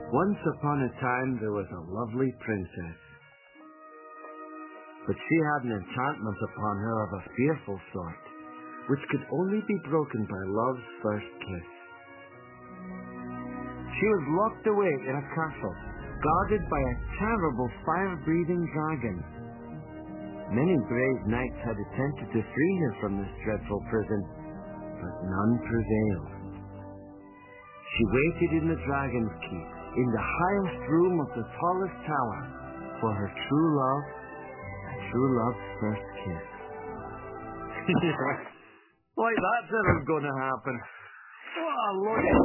Once upon a time there was a lovely princess, but she had an enchantment upon her of a fearful sort, which could only be broken by love's first kiss. She was locked away in a castle, guarded by a terrible fire-breathing dragon. Many brave knights had attempted to free her from this dreadful prison, but none prevailed. She waited in the dragon's keep, in the highest room of the tallest tower, for her true love, and true love's first kiss. Like that's ever gonna happen. Oh, look at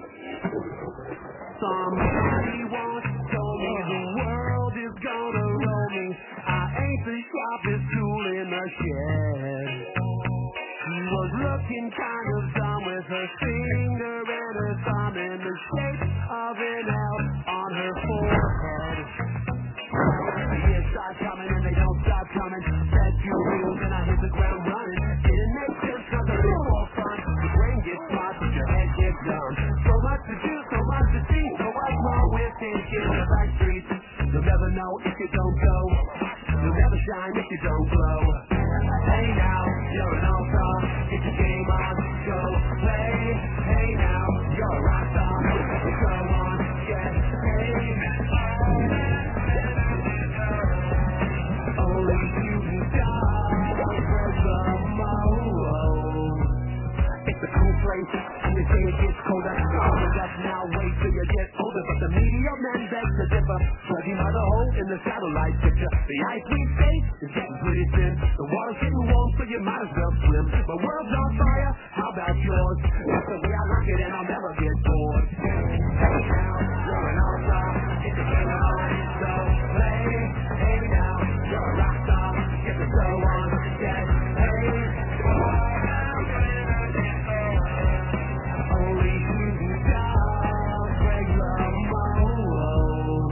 somebody once told me the world is gonna roll me. I ain't the sharpest tool in the shed. She was looking kind of dumb with her finger and her thumb in the shape of an L on her forehead. Years start coming and they don't stop coming. Said few wheels and I hit the ground running. Didn't make sense cause a little more fun. Your brain gets smart but your head gets dumb. So much to do, so much to see. So what's wrong with thinking the back streets? You'll never know if you don't go. You'll never shine if you don't glow. Hey now, you're an all-star. Get your game on, go play. Hey now, you're a rock star. Go on, get paid. Only shooting stars break the mold. It's a cool place, and they say it gets colder. Hold up now, wait till you get older. But the media men beg to differ, judging by the hole in the satellite picture. The ice we face is getting pretty thin. The water's getting warm, so you might as well swim. My world's on fire, how about yours? That's the way I like it, and I'll never get bored. Hey now, you're an all-star. Get the game on, so play. Hey now, you're a rock star. Get the show on, get paid. Only shooting stars break the mold.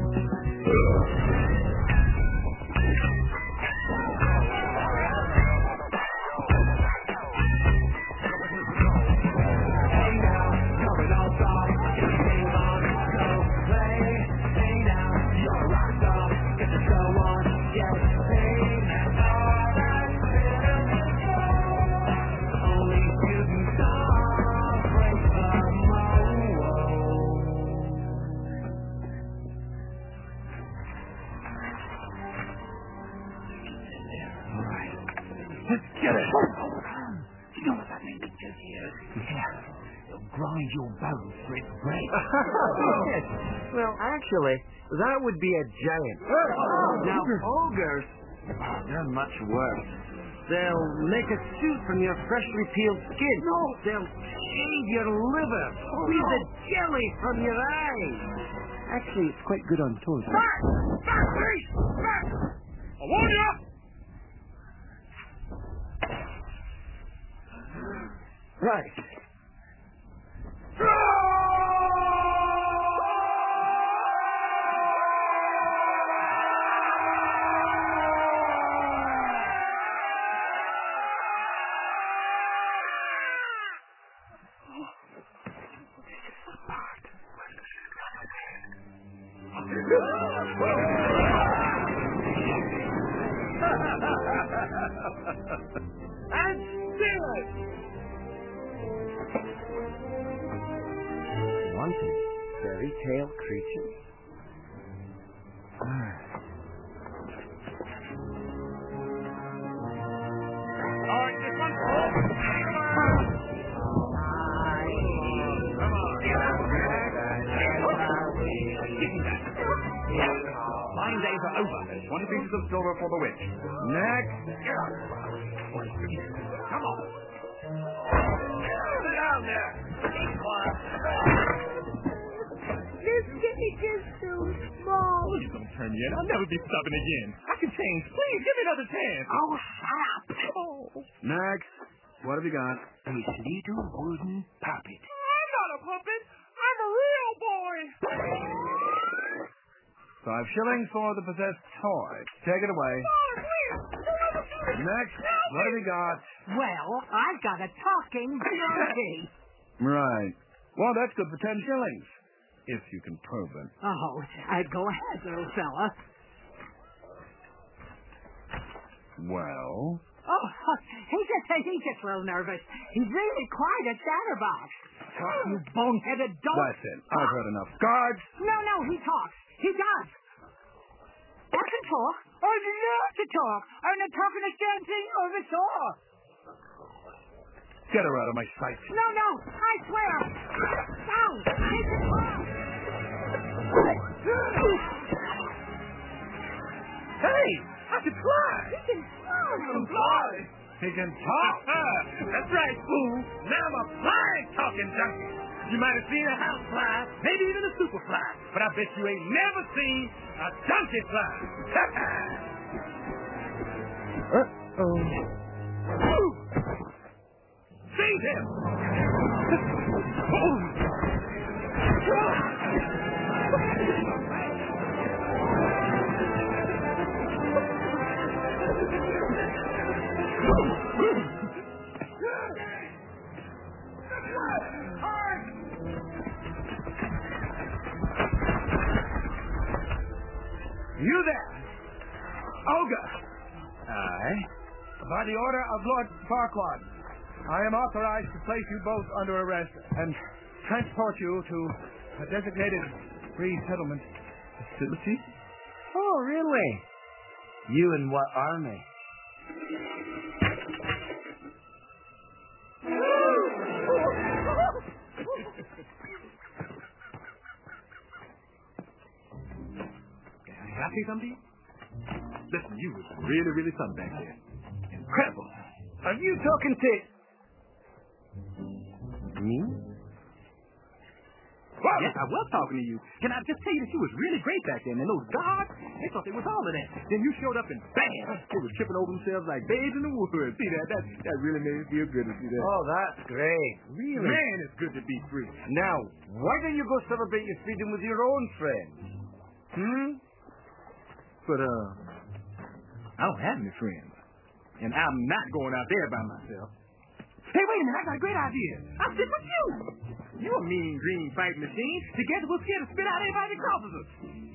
Hey now, you're an all-star. Get the game on, so play. Hey now, you're a rock star. Get the show on, get paid. Only shooting stars break the mold. All right. Let's get it. You know what that means to you? Yeah. It'll grind your bones for its bread. Yes. Well, actually, that would be a giant. Now, ogres, they're much worse. They'll make a suit from your freshly peeled skin. No. They'll shave your liver, squeeze the jelly from your eyes. Actually, it's quite good on toast. Back! Back, please! Back! I warn you! Right. And steal it! Wanted fairy tale creatures. All right, this one. Come on. Fine days are over. 1 piece of silver for the witch. Next. Come on. Sit down there. Keep quiet. This cake is so small. Please don't turn me in. I'll never be stubborn again. I can change. Please, give me another chance. Oh, shut up. Oh. Next. What have you got? A little wooden puppet. I'm not a puppet. I'm a real boy. 5 shillings for the possessed toy. Take it away. Oh, please. Next. What have you got? Well, I've got a talking donkey. Right. Well, that's good for 10 shillings. If you can prove it. Oh, go ahead, little fella. Well? Oh, he's just a little nervous. He's really quite a chatterbox. You boneheaded dope. That's it. I've heard enough. Guards! No, he talks. He does. I can talk. I'd love to talk. I'm not talking a damn thing over saw. Get her out of my sight. No, I swear. No, he can talk. Hey, I can fly. He can talk. Fly. He can talk. That's right, fool. Now I'm a flying talking junkie. You might have seen a house fly, maybe even a super fly, but I bet you ain't never seen a donkey fly. Seize him! You there! Olga! Aye. By the order of Lord Farquaad, I am authorized to place you both under arrest and transport you to a designated resettlement facility. Oh, really? You in what army? Can I say something to you? Listen, you was really, really something back there. Incredible. Are you talking to... me? Well, yes, I was talking to you. Can I just tell you that you was really great back then? And those guards, they thought they was all of that. Then you showed up and bam, they was tripping over themselves like babes in the woods. See that? That really made me feel good to see that. Oh, that's great. Really? Man, it's good to be free. Now, why don't you go celebrate your freedom with your own friends? But, I don't have any friends. And I'm not going out there by myself. Hey, wait a minute, I got a great idea. I'll stick with you. You're a mean green fight machine. Together we'll scare the spit out of everybody that crosses us.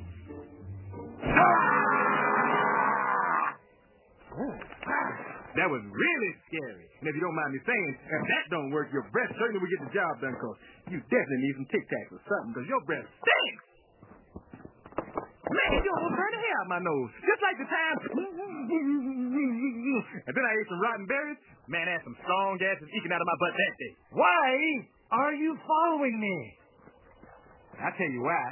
That was really scary. And if you don't mind me saying, if that don't work, your breath certainly will get the job done, cause you definitely need some Tic Tacs or something, cause your breath stinks. Man, you almost burned the hair out my nose. Just like the time. And then I ate some rotten berries. Man, I had some strong gases eking out of my butt that day. Why are you following me? I'll tell you why.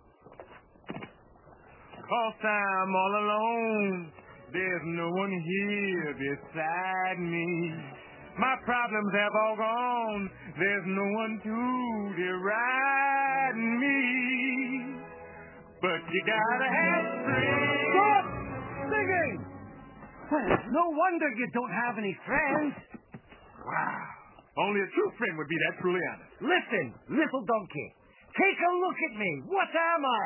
Cause I'm all alone. There's no one here beside me. My problems have all gone. There's no one to deride me. But you gotta have strength. Stop singing! No wonder you don't have any friends. Wow. Only a true friend would be that truly honest. Listen, little donkey. Take a look at me. What am I?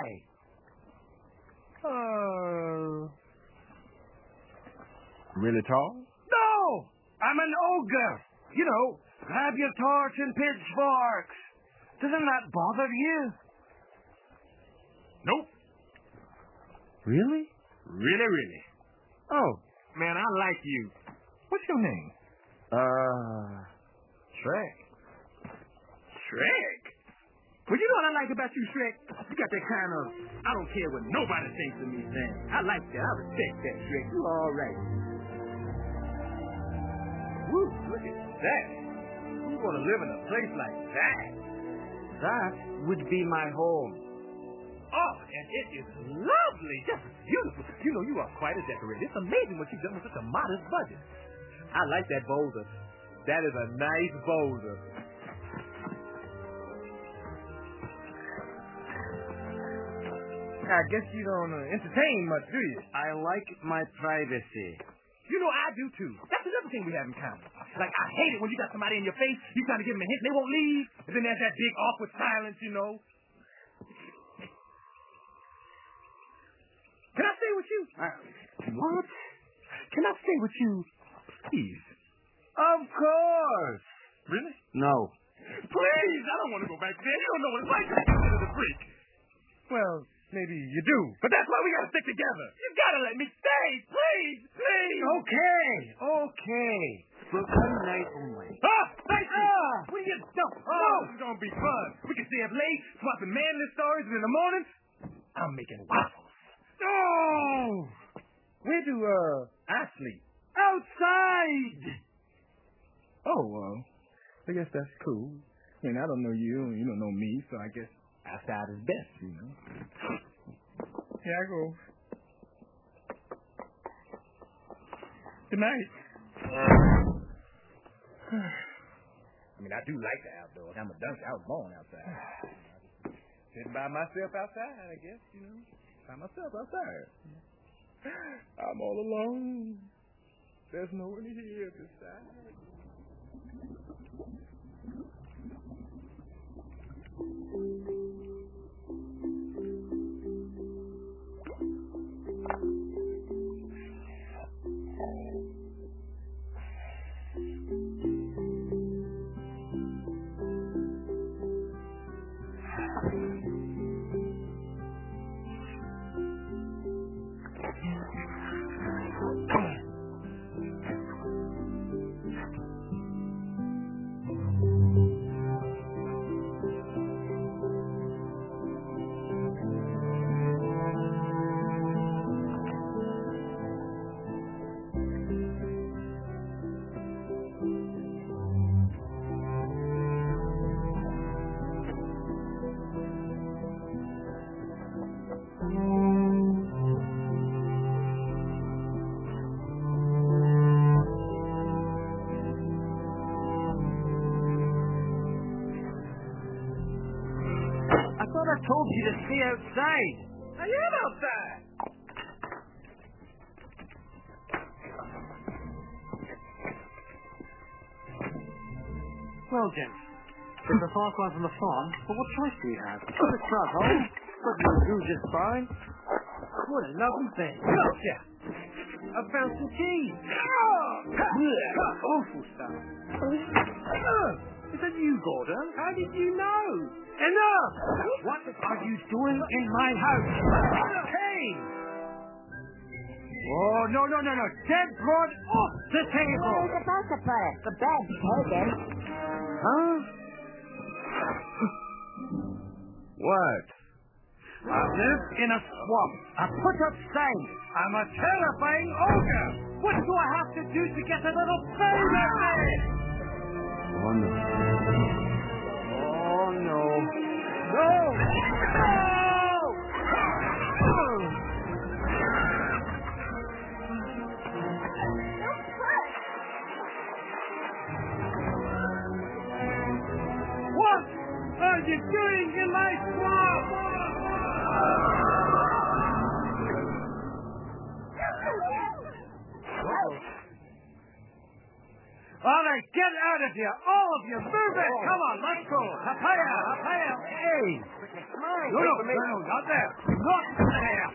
Really tall? No! I'm an ogre. You know, grab your torch and pitchforks. Doesn't that bother you? Nope. Really? Really, really. Oh. Man, I like you. What's your name? Shrek. Shrek? Well, you know what I like about you, Shrek? You got that kind of, I don't care what nobody thinks of me, man. I like that. I respect that, Shrek. You all right. Woo, look at that. You want to live in a place like that? That would be my home. Oh, and it is lovely. Just beautiful. You know, you are quite a decorator. It's amazing what you've done with such a modest budget. I like that boulder. That is a nice boulder. I guess you don't entertain much, do you? I like my privacy. You know, I do too. That's another thing we have in common. Like, I hate it when you got somebody in your face, you trying to give them a hint, and they won't leave, and then there's that big awkward silence, you know. Can I stay with you? What? Can I stay with you, please? Of course. Really? No. Please, I don't want to go back there. You don't know what it's like to consider the freak. Well, maybe you do. But that's why we got to stick together. You got to let me stay. Please, please. Okay. For one night only. Thank you. What are you doing? No. This is going to be fun. We can stay up late, swapping manly stories, and in the morning, I'm making waffles. Oh! Where do, I sleep? Outside! Oh, I guess that's cool. I mean, I don't know you, and you don't know me, so I guess outside is best, you know. Here I go. Good night. I mean, I do like the outdoors. I'm a dunce. I was born outside. Sitting by myself outside, I guess, you know. By myself outside. I'm all alone. There's no one here at this side. I told you to stay outside. I am outside. Well, gents, if the Farquhar's on the farm, well, what choice do we have? Put the truck home, but we'll do just fine. What a lovely thing. Gotcha. I found some keys. Awful stuff. Is that you, Gordon? How did you know? Enough! What are you doing in my house? Hey! Oh, no. Dead broad off the table. Where are you supposed to put it? The bed's taken. Huh? What? I live in a swamp. I put up signs. I'm a terrifying ogre. What do I have to do to get a little baby? Oh, no. Oh, no. No! What are you doing in my swamp? All right, get out of here. All of you, move it. Come on, let's go. Papaya. Hey. No, not there. Not there.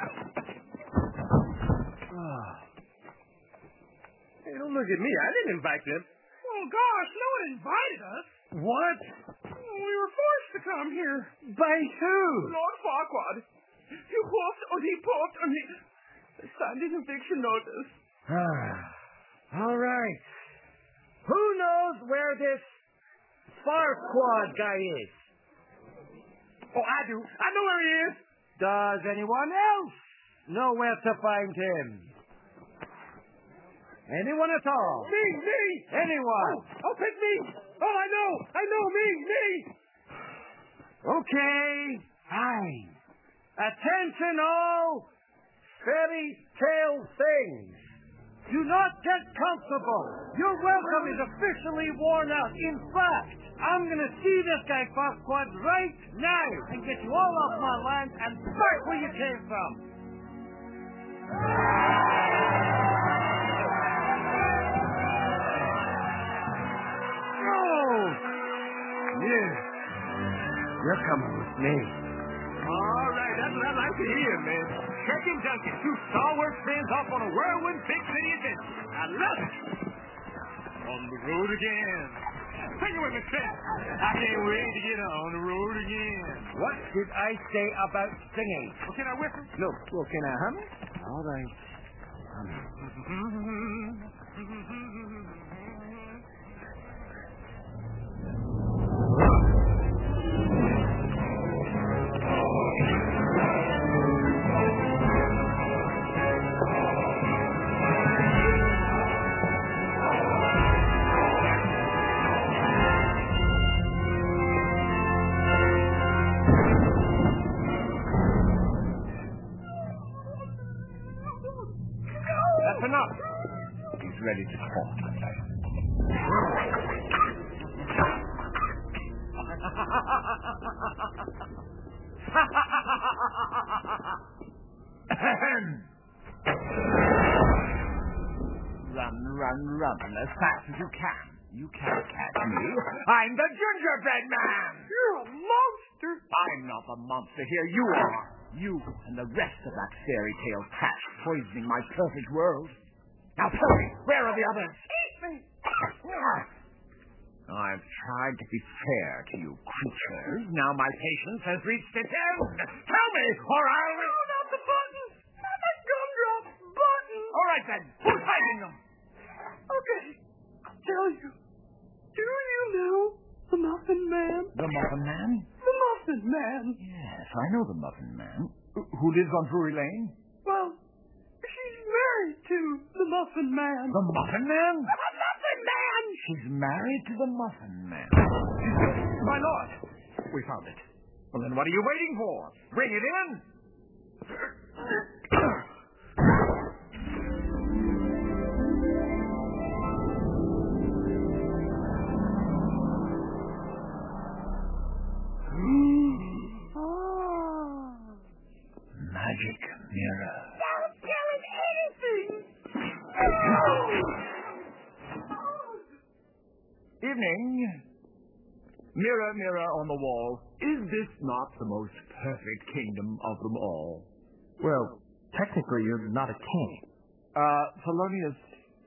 Hey, don't look at me. I didn't invite them. Oh, gosh, no one invited us. What? We were forced to come here. By who? Lord Farquhar. He walked on the Sunday eviction notice. All right. Who knows where this Farquhar guy is? Oh, I do. I know where he is. Does anyone else know where to find him? Anyone at all? Me. Anyone? Oh, pick me. Oh, I know, me. Okay, fine. Attention all fairy tale things. Do not get comfortable. Your welcome is officially worn out. In fact, I'm going to see this guy Farquhar right now and get you all off my land and back where you came from. You're coming with me. All right, that's what I like to hear, man. Kirk and Duncan, two stalwart friends off on a whirlwind big city adventure. I love it. On the road again. Sing it with me, Trent. I can't wait to get on the road again. What did I say about singing? Well, can I whistle? No. Well, can I hum? All right. That's enough. He's ready to talk. Run as fast as you can. You can't catch me. I'm the gingerbread man. You're a monster. I'm not the monster here. You are. You and the rest of that fairy tale trash poisoning my perfect world. Now tell me, where are the others? Eat me. I've tried to be fair to you creatures. Now my patience has reached its end. Tell me, or I'll... No, not the buttons. Not the gumdrop buttons. All right, then. Who's hiding them? Okay, I'll tell you. Do you know the Muffin Man? The Muffin Man? The Muffin Man. Yes, I know the Muffin Man. Who lives on Drury Lane? Well, she's married to the Muffin Man. The Muffin Man? The Muffin Man! She's married to the Muffin Man. My lord! We found it. Well, then what are you waiting for? Bring it in! Magic mirror. Don't tell him anything! Evening. Mirror, mirror on the wall, is this not the most perfect kingdom of them all? Well, technically, you're not a king. Polonius,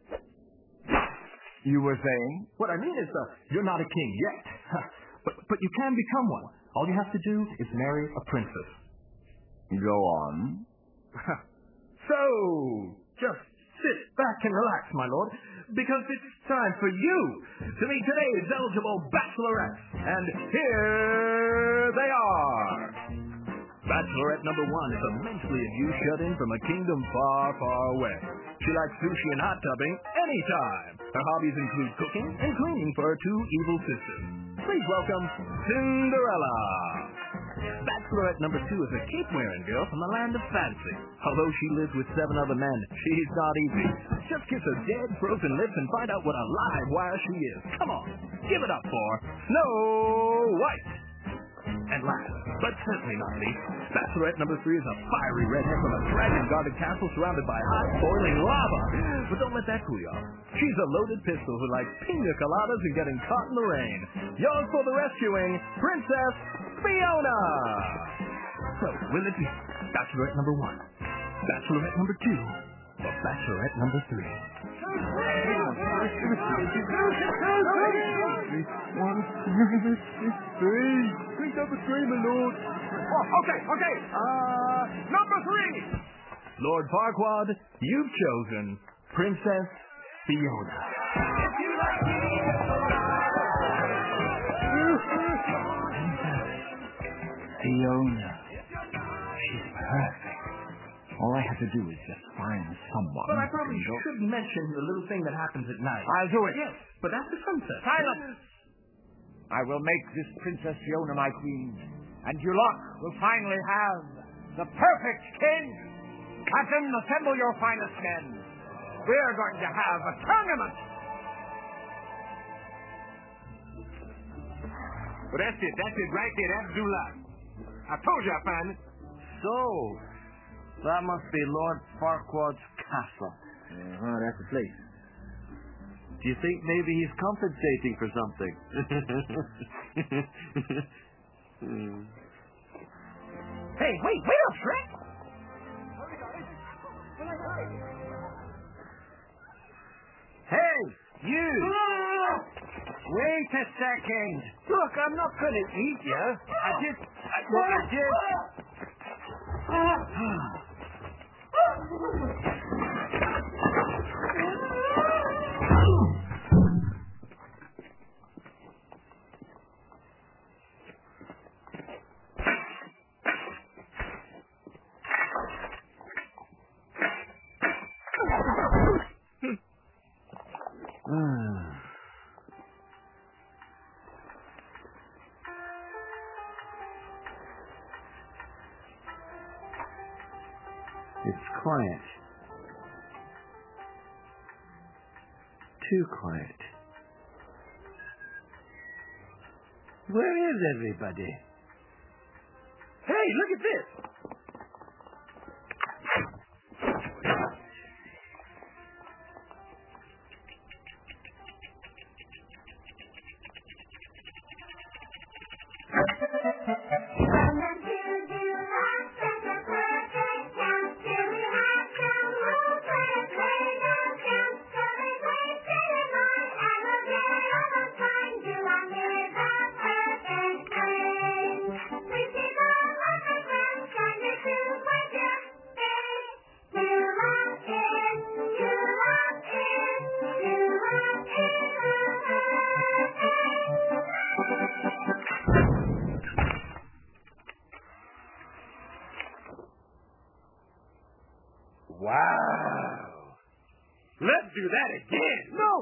you were saying? What I mean is, you're not a king yet. but you can become one. All you have to do is marry a princess. Go on. So, just sit back and relax, my lord, because it's time for you to meet today's eligible bachelorettes. And here they are. Bachelorette number 1 is a mentally abused shut-in from a kingdom far, far away. She likes sushi and hot tubbing anytime. Her hobbies include cooking and cleaning for her 2 evil sisters. Please welcome Cinderella. Bachelorette number 2 is a cape-wearing girl from the land of fancy. Although she lives with 7 other men, she's not easy. Just kiss her dead, frozen lips and find out what a live wire she is. Come on, give it up for Snow White. And last, but certainly not least, Bachelorette number 3 is a fiery redhead from a dragon-guarded castle surrounded by hot, boiling lava. But don't let that cool you off. She's a loaded pistol who likes pina coladas and getting caught in the rain. Yours for the rescuing, Princess Fiona! So, will it be Bachelorette number 1, Bachelorette number 2, or Bachelorette number 3? Drink number 3, my lord. Oh, okay. Number 3! Lord Farquaad, you've chosen Princess Fiona. Fiona. She's perfect. All I have to do is just find someone. But I probably should mention the little thing that happens at night. I'll do it. Yes, but that's the sunset. Silence! I will make this Princess Fiona my queen, and Duloc will finally have the perfect king. Captain, assemble your finest men. We're going to have a tournament. Well, that's it right there. That's Duloc. I told you I found it. So, that must be Lord Farquaad's castle. That's the place. Do you think maybe he's compensating for something? Hey, wait up, Shrek. Hey, you! Wait a second. Look, I'm not going to eat you. I just... It's quiet. Too quiet. Where is everybody? Hey, look at this. Wow. Let's do that again. No.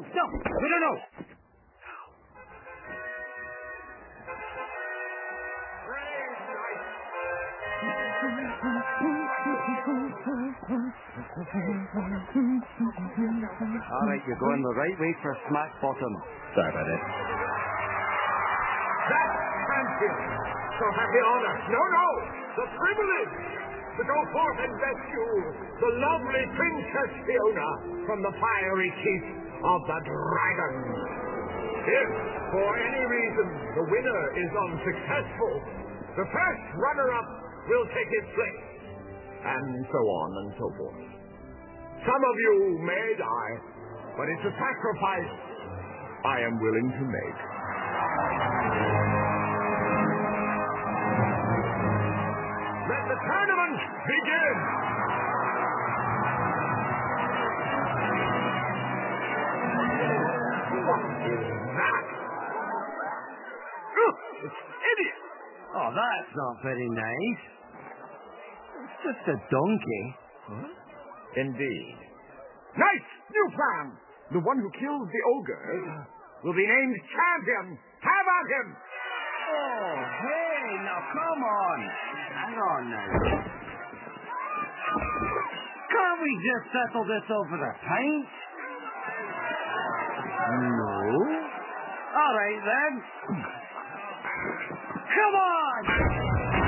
All right, you're going the right way for smack bottom. Sorry about that. That champion shall have the honor, no, the privilege to go forth and rescue the lovely Princess Fiona from the fiery teeth of the dragon. If, for any reason, the winner is unsuccessful, the first runner-up will take his place, and so on and so forth. Some of you may die, but it's a sacrifice I am willing to make. Let the tournament begin! What is that? It's idiot! Oh, that's not very nice. It's just a donkey. Huh? Indeed. Nice new plan! The one who kills the ogre will be named champion. Have at him! Oh, hey, now come on. Hang on now. Can't we just settle this over the pint? No. All right, then. Come on!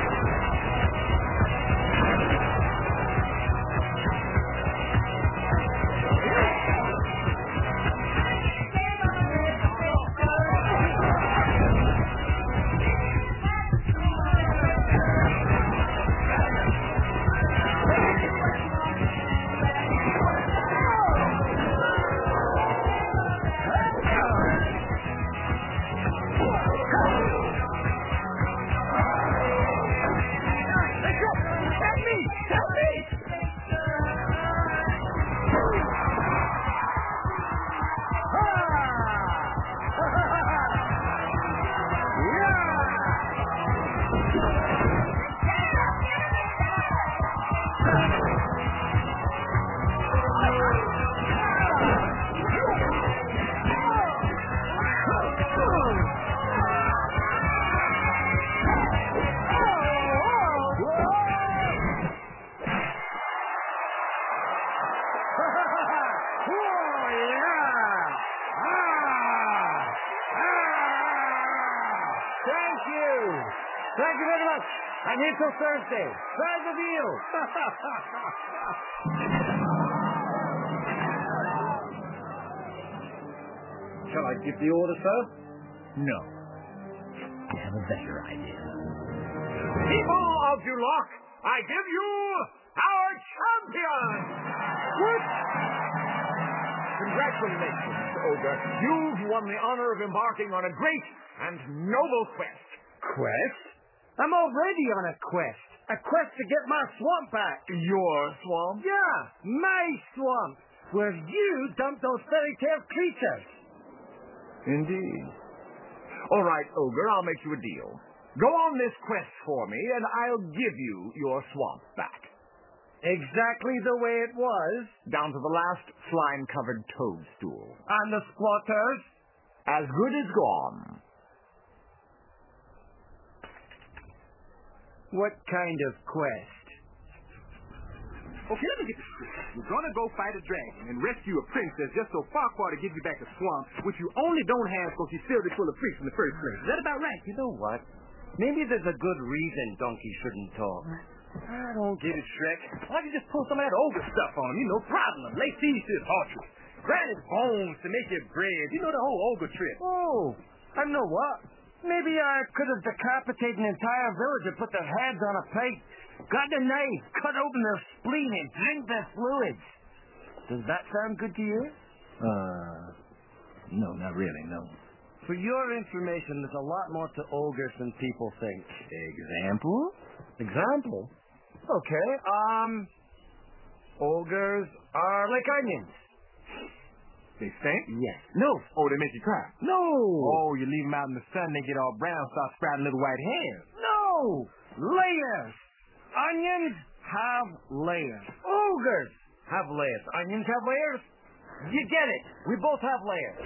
Thank you very much. I'm here till Thursday. Try the deal. Shall I give the order, sir? No. I have a better idea. People of Duloc, I give you our champion! What? Congratulations, Ogre. You've won the honor of embarking on a great and noble quest. Quest? I'm already on a quest. A quest to get my swamp back. Your swamp? Yeah, my swamp. Where you dumped those fairy tale creatures. Indeed. All right, Ogre, I'll make you a deal. Go on this quest for me, and I'll give you your swamp back. Exactly the way it was. Down to the last slime-covered toadstool. And the squatters? As good as gone. What kind of quest? Okay, let me get this straight. You're gonna go fight a dragon and rescue a princess just so Farquhar to give you back the swamp, which you only don't have because you filled it full of freaks in the first place. Is that about right? You know what? Maybe there's a good reason Donkey shouldn't talk. I don't get it, Shrek. Why don't you just pull some of that ogre stuff on him? No problem. Lay siege to his horses. Grind his bones to make your bread. You know the whole ogre trick. Oh, I know what. Maybe I could have decapitated an entire village and put their heads on a plate, got a knife, cut open their spleen, and drink their fluids. Does that sound good to you? No, not really, no. For your information, there's a lot more to ogres than people think. Example? Example? Okay, ogres are like onions. They stink? Yes. No. Oh, they make you cry? No. Oh, you leave them out in the sun, they get all brown, start sprouting little white hairs. No. Layers. Onions have layers. Ogres have layers. Onions have layers. You get it. We both have layers.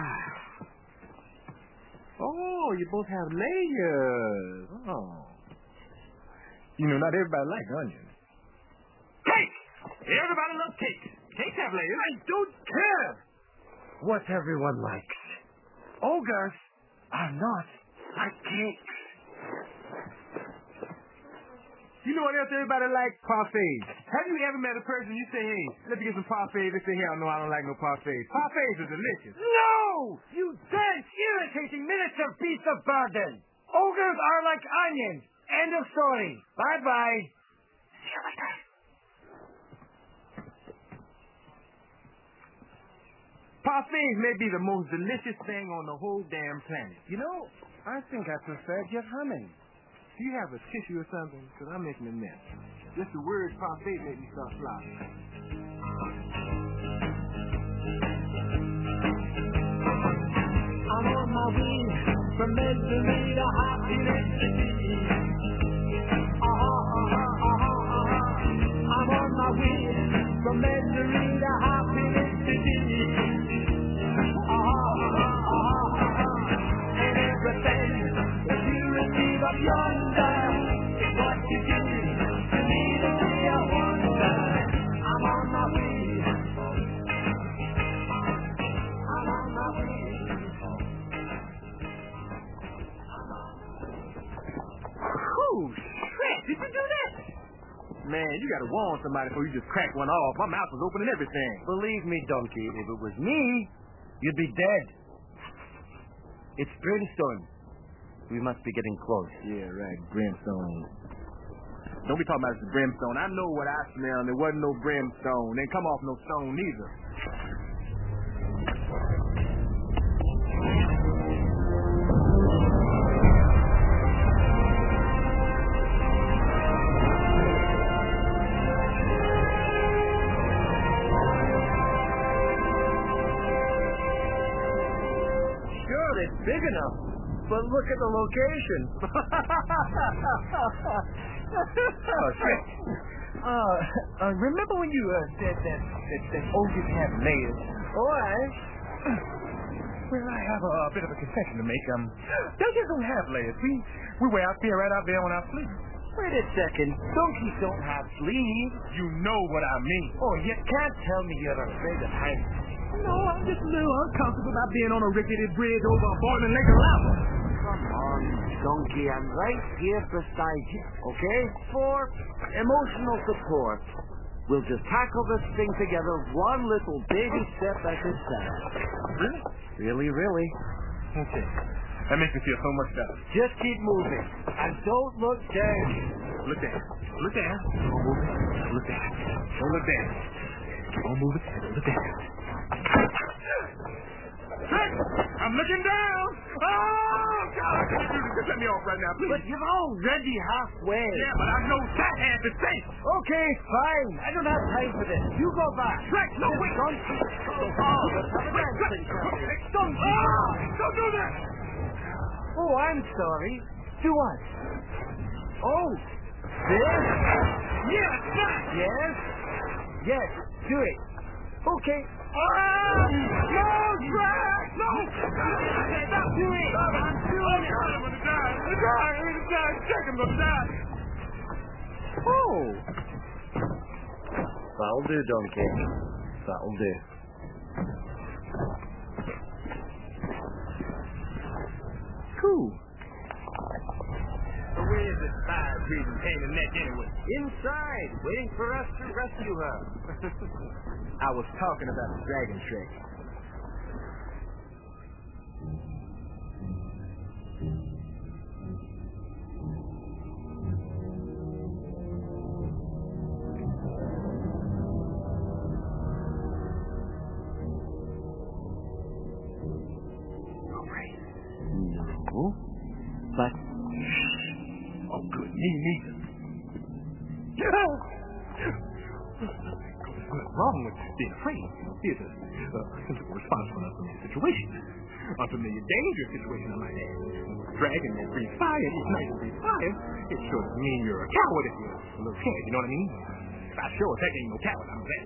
Oh, you both have layers. Oh. You know, not everybody likes onions. Cake! Everybody loves cake. Cakes have layers. I don't care what everyone likes. Ogres are not like cakes. You know what else everybody likes? Parfaits. Have you ever met a person you say, hey, let me get some parfaits? They say, hell no, I don't like no parfaits. Parfaits are delicious. No! You dense, irritating miniature beast of burden. Ogres are like onions. End of story. Bye-bye. See you later. Parfaits may be the most delicious thing on the whole damn planet. You know, I think I prefer just humming. Do you have a tissue or something? Because I'm making a mess. Just the word parfait made me start flopping. I'm on my way from misery to happiness. I'm on my way from misery to happiness. And everything that you receive up yonder is what you give to me to be a wonder. I'm on my way. I'm on my way. Ooh, shit, did you do that? Man, you gotta warn somebody before you just crack one off. My mouth was open and everything. Believe me, Donkey, if it was me, you'd be dead. It's brimstone. We must be getting close. Yeah, right, brimstone. Don't be talking about this brimstone. I know what I smell, and there wasn't no brimstone. Didn't come off no stone neither. Sure, it's big enough, but look at the location. Shit. Remember when you said that ogres have layers? Why? Well, I have a bit of a confession to make. Donkeys don't have layers. We wear our fear right out there on our sleeves. Wait a second. Donkeys don't have sleeves. You know what I mean. Oh, you can't tell me you're afraid of heights. No, I'm just a little uncomfortable about being on a rickety bridge over a boiling lake of lava. Come on, Donkey. I'm right here beside you, okay? For emotional support. We'll just tackle this thing together one little baby step at a time. Really? Really. Okay. That makes me feel so much better. Just keep moving. And don't look down. Look down. Look down. Don't move it. Look down. Don't look down. Don't move it. Look down. I'm looking down. Oh, God, just let me off right now, please. But you're already halfway. Yeah, but I know that hand is safe. Okay, fine. I don't have time for this. You go back. Rex, no, wait. Don't Don't do that. Oh, I'm sorry. Do what? Oh, this? Yes, that. Yes? Yes, do it. Okay. No, Rex, no. Stop doing it. I'm doing it. I'm going to die. I'm going to die. Check, I'm going to die. Oh. That'll do, Donkey. That'll do. Cool. Where is this fire-breathing pain in the neck anyway? Inside, waiting for us to rescue her. I was talking about the dragon trick. No, but... Oh, good. Me neither. What's wrong with being afraid? It's a sensible response from a familiar situation. Unfamiliar, dangerous situation, I might add. A dragon that breathes fire, it's nice to breathe fire. It sure doesn't mean you're a coward if you're a little scared, you know what I mean? If I sure as heck ain't no coward, I'm glad.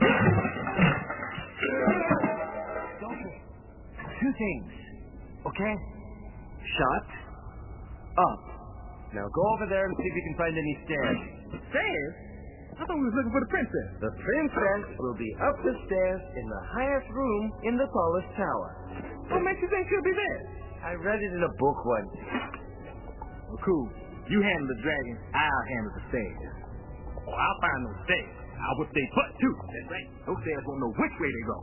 Okay. Two things. Okay? Shut up. Now go over there and see if you can find any stairs. Stairs? I thought we was looking for the princess. The princess will be up the stairs in the highest room in the tallest tower. What makes you think she'll be there? I read it in a book once. Well, cool. You handle the dragon, I'll handle the stairs. Oh, I'll find those stairs. I'll whip they butt, too. That's right. Those stairs won't know which way they go.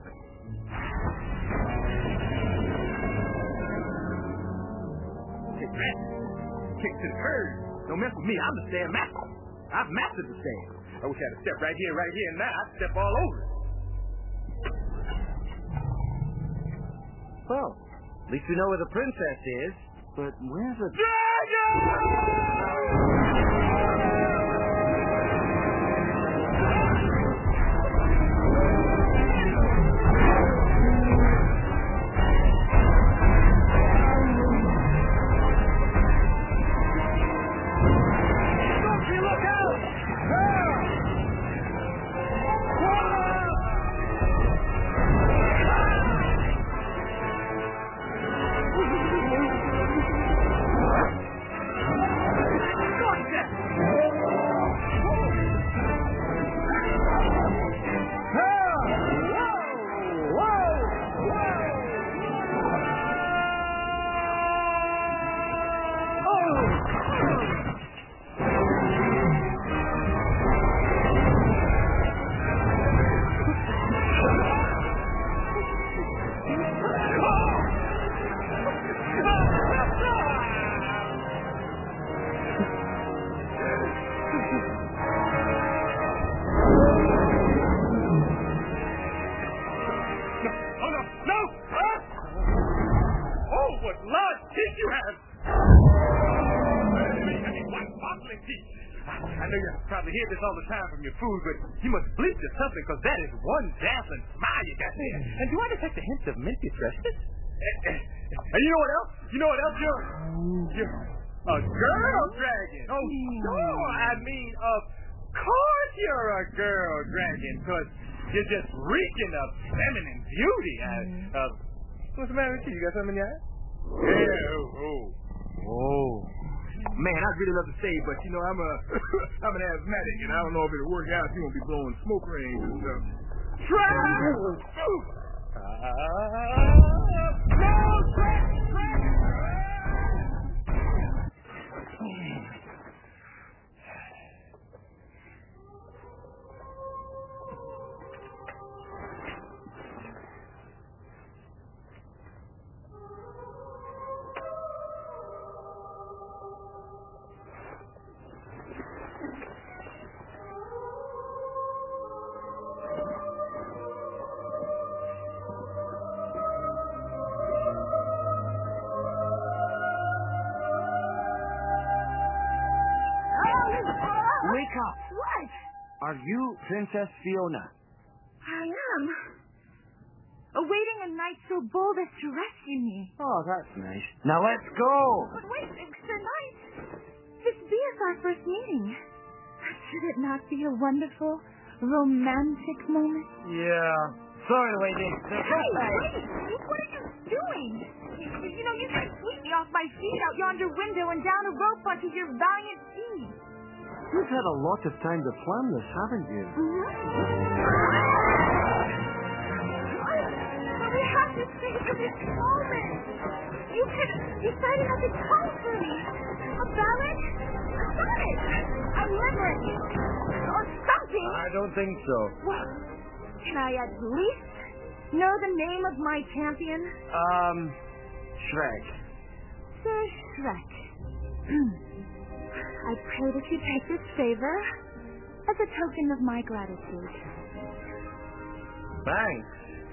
Hey, Brad. Kick to the curb. Don't mess with me. I'm the stair master. I've mastered the stairs. I wish I had a step right here, and now I'd step all over it. Well, at least we know where the princess is. But where's the... I know you probably hear this all the time from your food, but you must bleep to something, because that is one dazzling smile you got there. And do I detect a hint of minty freshness? And you know what else? You're a girl dragon. Oh, sure. I mean, of course you're a girl dragon, because you're just reeking of feminine beauty. What's the matter with you? You got something in your eye? Yeah, oh. Man, I'd really love to say, but you know, I'm an asthmatic, and I don't know if it'll work out if you won't be blowing smoke rings and stuff. Wake up. What? Are you Princess Fiona? I am. Awaiting a knight so bold as to rescue me. Oh, that's nice. Now let's go. But wait, Sir Knight. This is our first meeting. Should it not be a wonderful, romantic moment? Yeah. Sorry, lady. Hey, wait! What are you doing? You can sweep me off my feet out yonder window and down a rope onto your valiant steed. You've had a lot of time to plan this, haven't you? But we have to savor this moment. You could decide another call for me. A ballad? A sonnet? A limerick? Or something? I don't think so. Well, can I at least know the name of my champion? Shrek. Sir Shrek. I pray that you take this favor as a token of my gratitude. Thanks.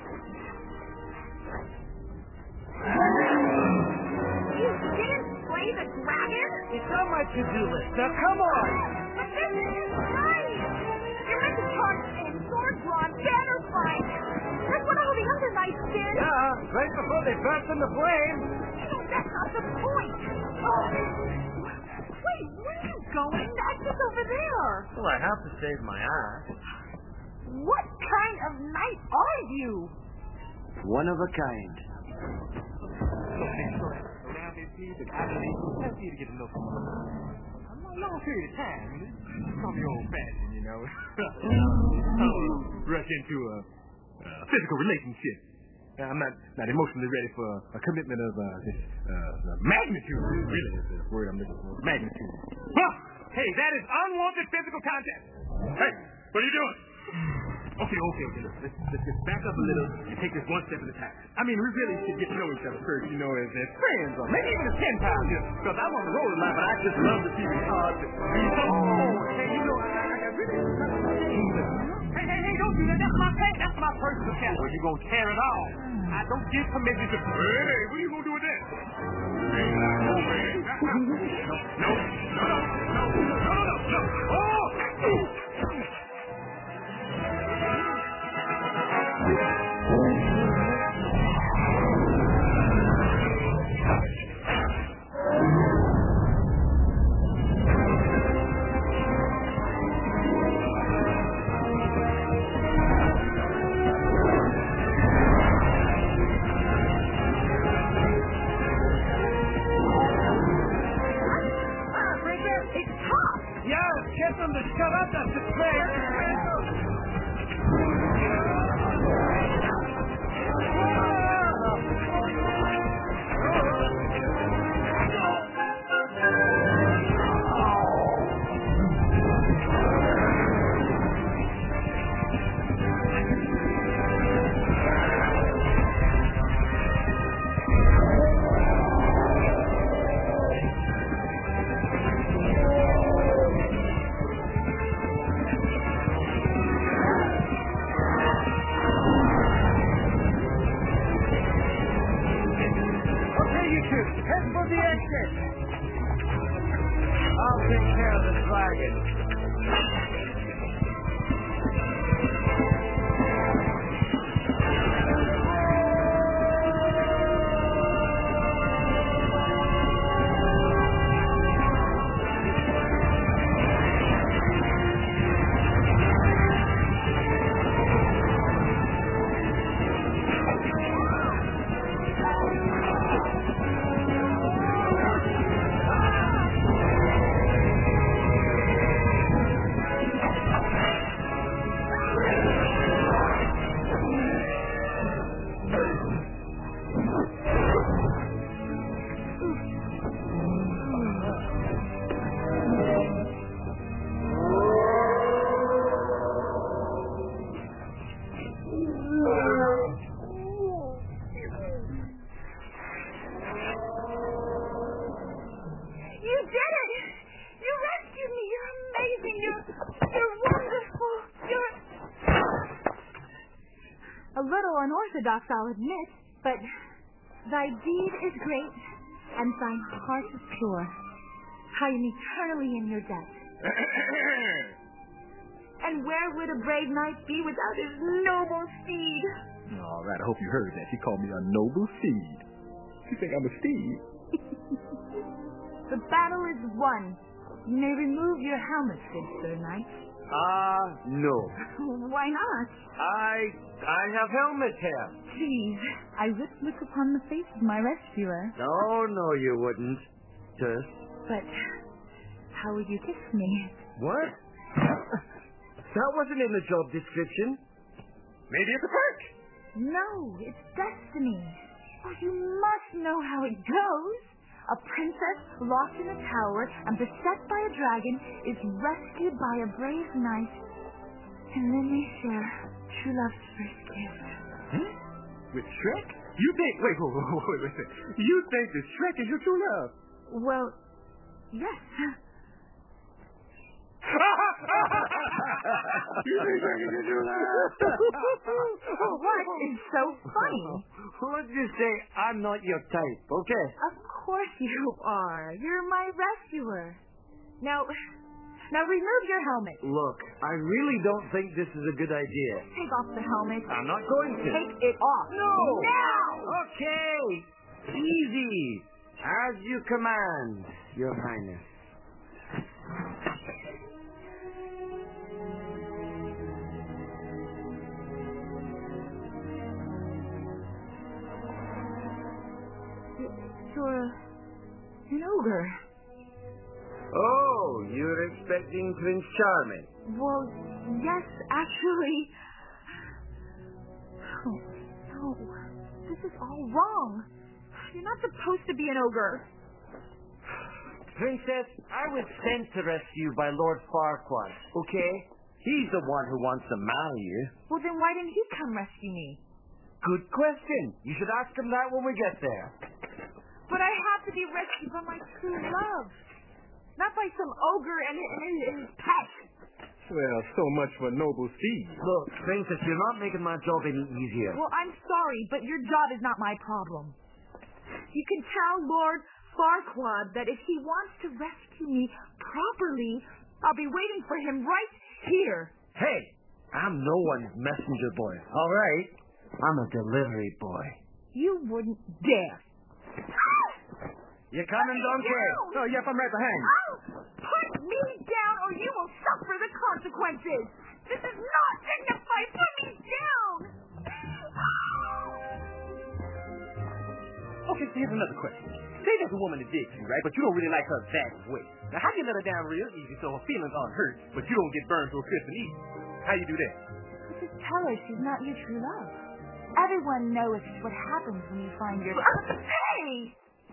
You didn't slay the dragon? It's on my to-do list. Now, come on. But this isn't right. You're meant to charge in, sword drawn, banner flying. That's what all the other knights did. Yeah, right before they burst in the flame. That's not the point. Oh. Wait, where are you going? That's just over there. Well, I have to save my ass. What kind of knight are you? One of a kind. Around this here, but I believe that's here to get enough money. A long period of time. Call me old-fashioned, you know. Rush into a physical relationship. I'm not emotionally ready for a commitment of this magnitude. Really, is the word I'm looking for. Magnitude. Well, hey, that is unwanted physical contact. Hey, what are you doing? Okay. Let's just back up a little and take this one step at a time. I mean, we really should get to know each other first, as friends, or maybe even as pen pals, because I want to roll in life, but I just love to see the cards. Hey, I really Hey, don't do that. That's my personal cat. Well, you're going to tear it off. I don't give permission to... Hey, what are you going to do with that? Hey, no, man. No. Oh! Get them to shut up, that's the thing. Head for the exit. I'll take care of the dragon. A little unorthodox, I'll admit, but thy deed is great, and thine heart is pure. I am eternally in your debt. And where would a brave knight be without his noble steed? All right, I hope you heard that. She called me a noble steed. You think I'm a steed? The battle is won. You may remove your helmet, good Sir Knight. No. Why not? I have helmet hair. Please, I would look upon the face of my rescuer. No, you wouldn't. Just. But how would you kiss me? What? That wasn't in the job description. Maybe it's a perk. No, it's destiny. Oh, you must know how it goes. A princess locked in a tower and beset by a dragon is rescued by a brave knight. And then they share true love's first kiss. Huh? With Shrek? You think... Wait. You think that Shrek is your true love? Well, yes. You think Shrek is your true love? What is so funny? Let's just say I'm not your type, okay? Of course you are. You're my rescuer. Now remove your helmet. Look, I really don't think this is a good idea. Take off the helmet. I'm not going to. Take it off. No! Now! Okay! Easy. As you command, Your Highness. You're an ogre. Oh, you're expecting Prince Charming? Well, yes, actually. Oh, no. This is all wrong. You're not supposed to be an ogre. Princess, I was sent to rescue you by Lord Farquaad, okay? He's the one who wants to marry you. Well, then why didn't he come rescue me? Good question. You should ask him that when we get there. But I have to be rescued by my true love. Not by some ogre and his pet. Well, so much for noble steed. Look, Princess, you're not making my job any easier. Well, I'm sorry, but your job is not my problem. You can tell Lord Farquaad that if he wants to rescue me properly, I'll be waiting for him right here. Hey, I'm no one's messenger boy, all right? I'm a delivery boy. You wouldn't dare. You coming, Donkey? Oh, yep, I'm right behind you. Oh, put me down or you will suffer the consequences. This is not dignified. Put me down. Okay, so here's another question. Say there's a woman that digs you, right? But you don't really like her that way. Now, how do you let her down real easy so her feelings aren't hurt, but you don't get burned to a crisp and easy? How you do that? Just tell her she's not your true love. Everyone knows what happens when you find your... Hey!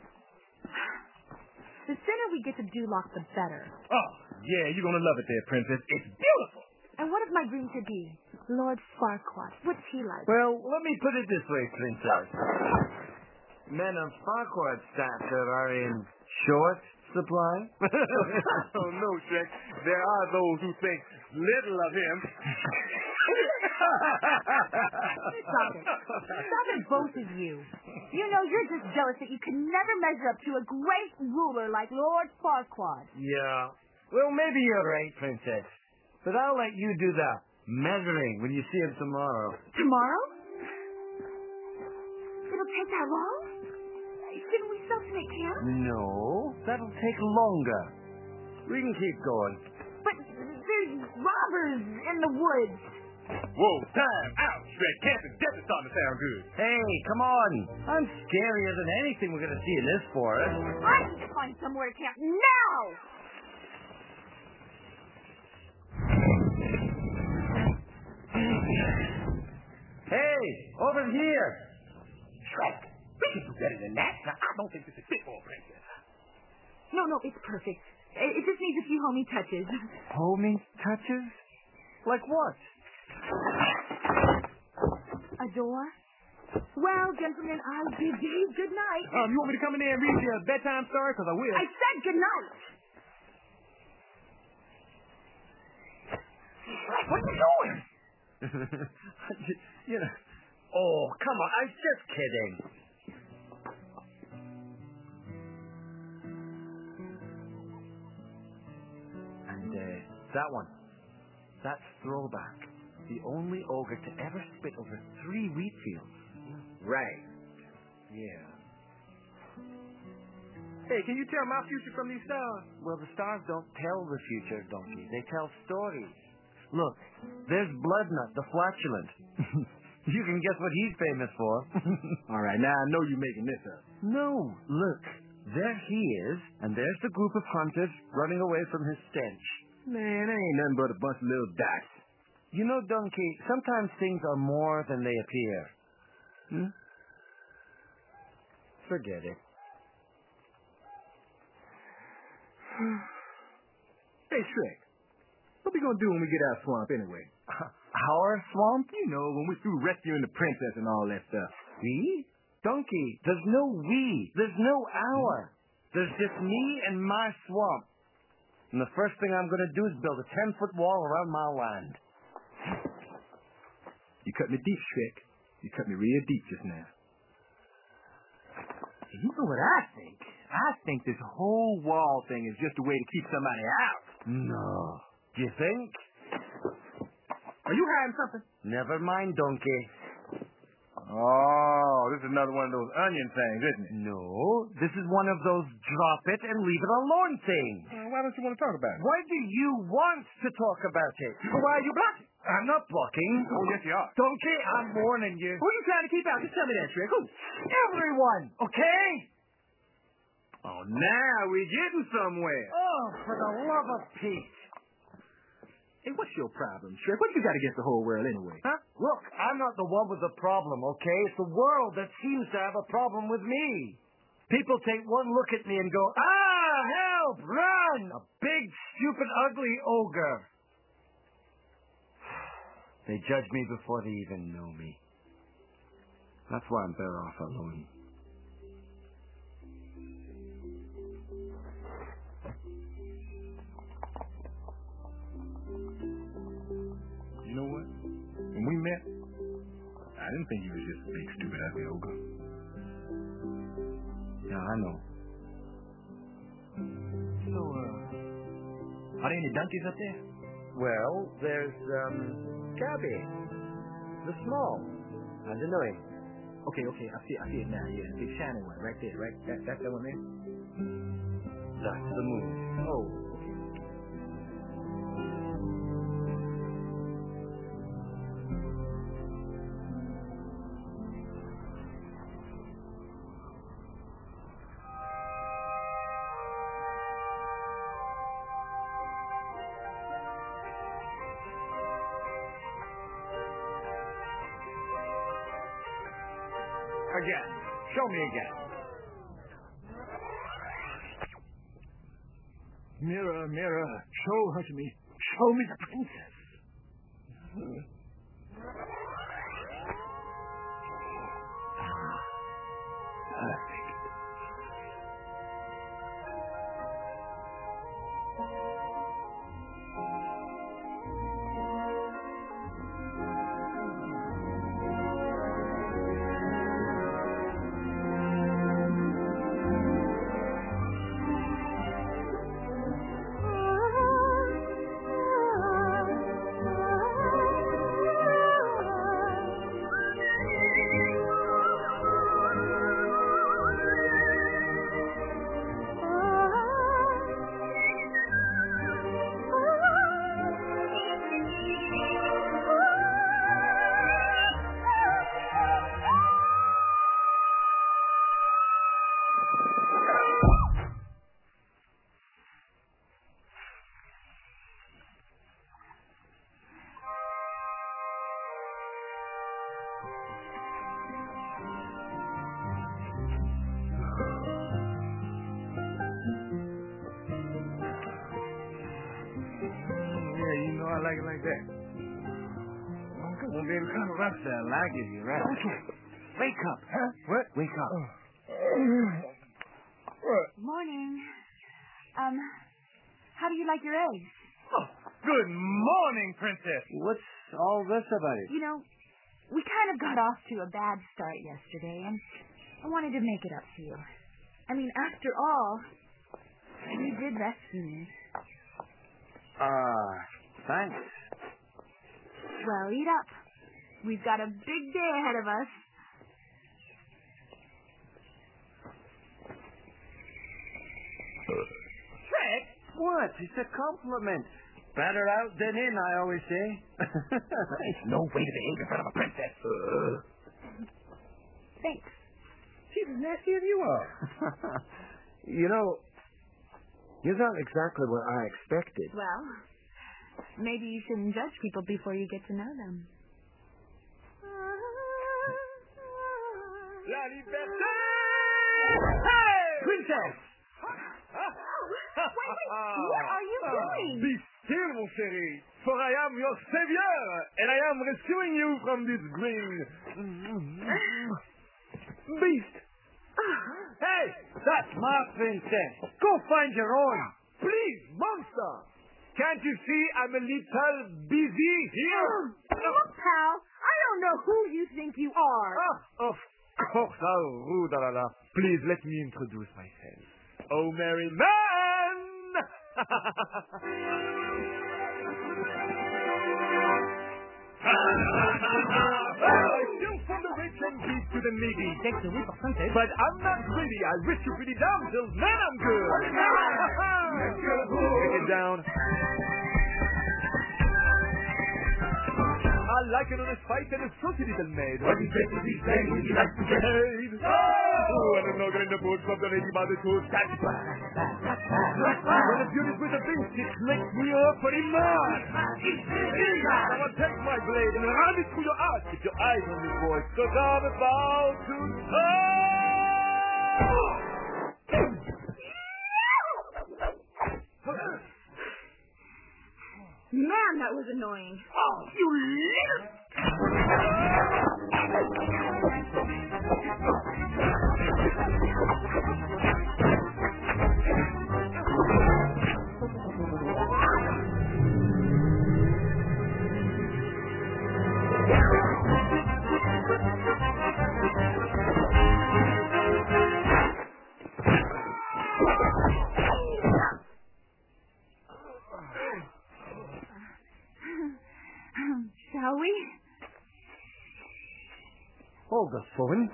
The sooner we get to Duloc, the better. Oh, yeah, you're going to love it there, Princess. It's beautiful. And what if my groom to be? Lord Farquaad. What's he like? Well, let me put it this way, Princess. Men of Farquaad's stature are in short supply. Oh, no, Shrek. There are those who think little of him. Stop it. Stop it, both of you. You know you're just jealous that you can never measure up to a great ruler like Lord Farquaad. Yeah. Well, maybe you're right, Princess. But I'll let you do the measuring when you see him tomorrow. Tomorrow? It'll take that long? Shouldn't we still snake camp? No, that'll take longer. We can keep going. But there's robbers in the woods. Whoa, time out, Shrek. Camping definitely starting to sound good. Hey, come on. I'm scarier than anything we're going to see in this forest. I need to find somewhere to camp now! Hey, over here. Shrek, we can do better than that. Now, I don't think this is fit for a princess. No, it's perfect. It just needs a few homey touches. Homing touches? Like what? A door? Well, gentlemen, I'll bid you good night. You want me to come in there and read you a bedtime story? Because I will. I said good night. What are you doing? You know. Oh, come on. I was just kidding. And that one. That's Throwback, the only ogre to ever spit over 3 wheat fields. Right. Yeah. Hey, can you tell my future from these stars? Well, the stars don't tell the future, Donkey. They tell stories. Look, there's Bloodnut, the flatulent. You can guess what he's famous for. All right, now I know you're making this up. No, look. There he is, and there's the group of hunters running away from his stench. Man, that ain't nothing but a bunch of little dots. You know, Donkey, sometimes things are more than they appear. Forget it. Hey, Shrek, what we gonna do when we get out of swamp anyway? Our swamp? You know, when we're through rescuing the princess and all that stuff. We? Donkey, there's no we. There's no our. There's just me and my swamp. And the first thing I'm going to do is build a 10-foot wall around my land. You cut me deep, Shrek. You cut me real deep just now. You know what I think? I think this whole wall thing is just a way to keep somebody out. No. Do you think? Are you hiding something? Never mind, Donkey. Oh, this is another one of those onion things, isn't it? No, this is one of those drop it and leave it alone things. Why don't you want to talk about it? Why do you want to talk about it? Why are you blocking? I'm not blocking. Oh, yes, you are. Donkey, I'm warning you. Who are you trying to keep out? Just tell me that, Shrek. Who? Everyone, okay? Oh, now we're getting somewhere. Oh, for the love of Pete. Hey, what's your problem, Shrek? What you got against the whole world anyway? Huh? Look, I'm not the one with the problem, okay? It's the world that seems to have a problem with me. People take one look at me and go, help, run! A big, stupid, ugly ogre. They judge me before they even know me. That's why I'm better off alone. You know what? When we met, I didn't think you was just a big, stupid, ugly ogre. Yeah, I know. So, are there any donkeys up there? Well, there's, Gabby. The small. And annoying. Okay, I see it now, yeah. Big shiny one, right there, right? That's the one there? That's the moon. Oh, okay. Again. Show me again. Mirror, mirror, show her to me. Show me the princess. Perfect. I like it like that. Uncle won't be able to come around style like it, you're right. Okay. Wake up. Huh? What? Wake up. What? Morning. How do you like your eggs? Oh, good morning, Princess. What's all this about it? You know, we kind of got off to a bad start yesterday, and I wanted to make it up to you. I mean, after all, you did rescue me. Thanks. Well, eat up. We've got a big day ahead of us. Shrek? What? It's a compliment. Better out than in, I always say. There's no way to behave in front of a princess. Thanks. She's as nasty as you are. You know, you're not exactly what I expected. Well, maybe you shouldn't judge people before you get to know them. La liberté! Hey! Princess! Wait, what are you doing? Be still, mon chéri, for I am your savior, and I am rescuing you from this green beast. Hey, that's my princess. Go find your own. Please, monster! Can't you see I'm a little busy here? Look, pal, I don't know who you think you are. Of course, how rude, Please let me introduce myself. Oh, merry man! I steal from the rich and give to the needy. But I'm not greedy. I wish you pretty damsels, then I'm good. Take it down. I like an honest fight and a saucy little maid. What you say to these things would you like to get paid? Oh, and a nugget in the boat from the lady by the toes. That's bad. When the beauty's with the beast, it makes me pretty mad. Now I'll take my blade and run it through your eyes. Keep your eyes on me, boys, because I'm about to Man, that was annoying. Oh, you little... Shall we? Hold the phone.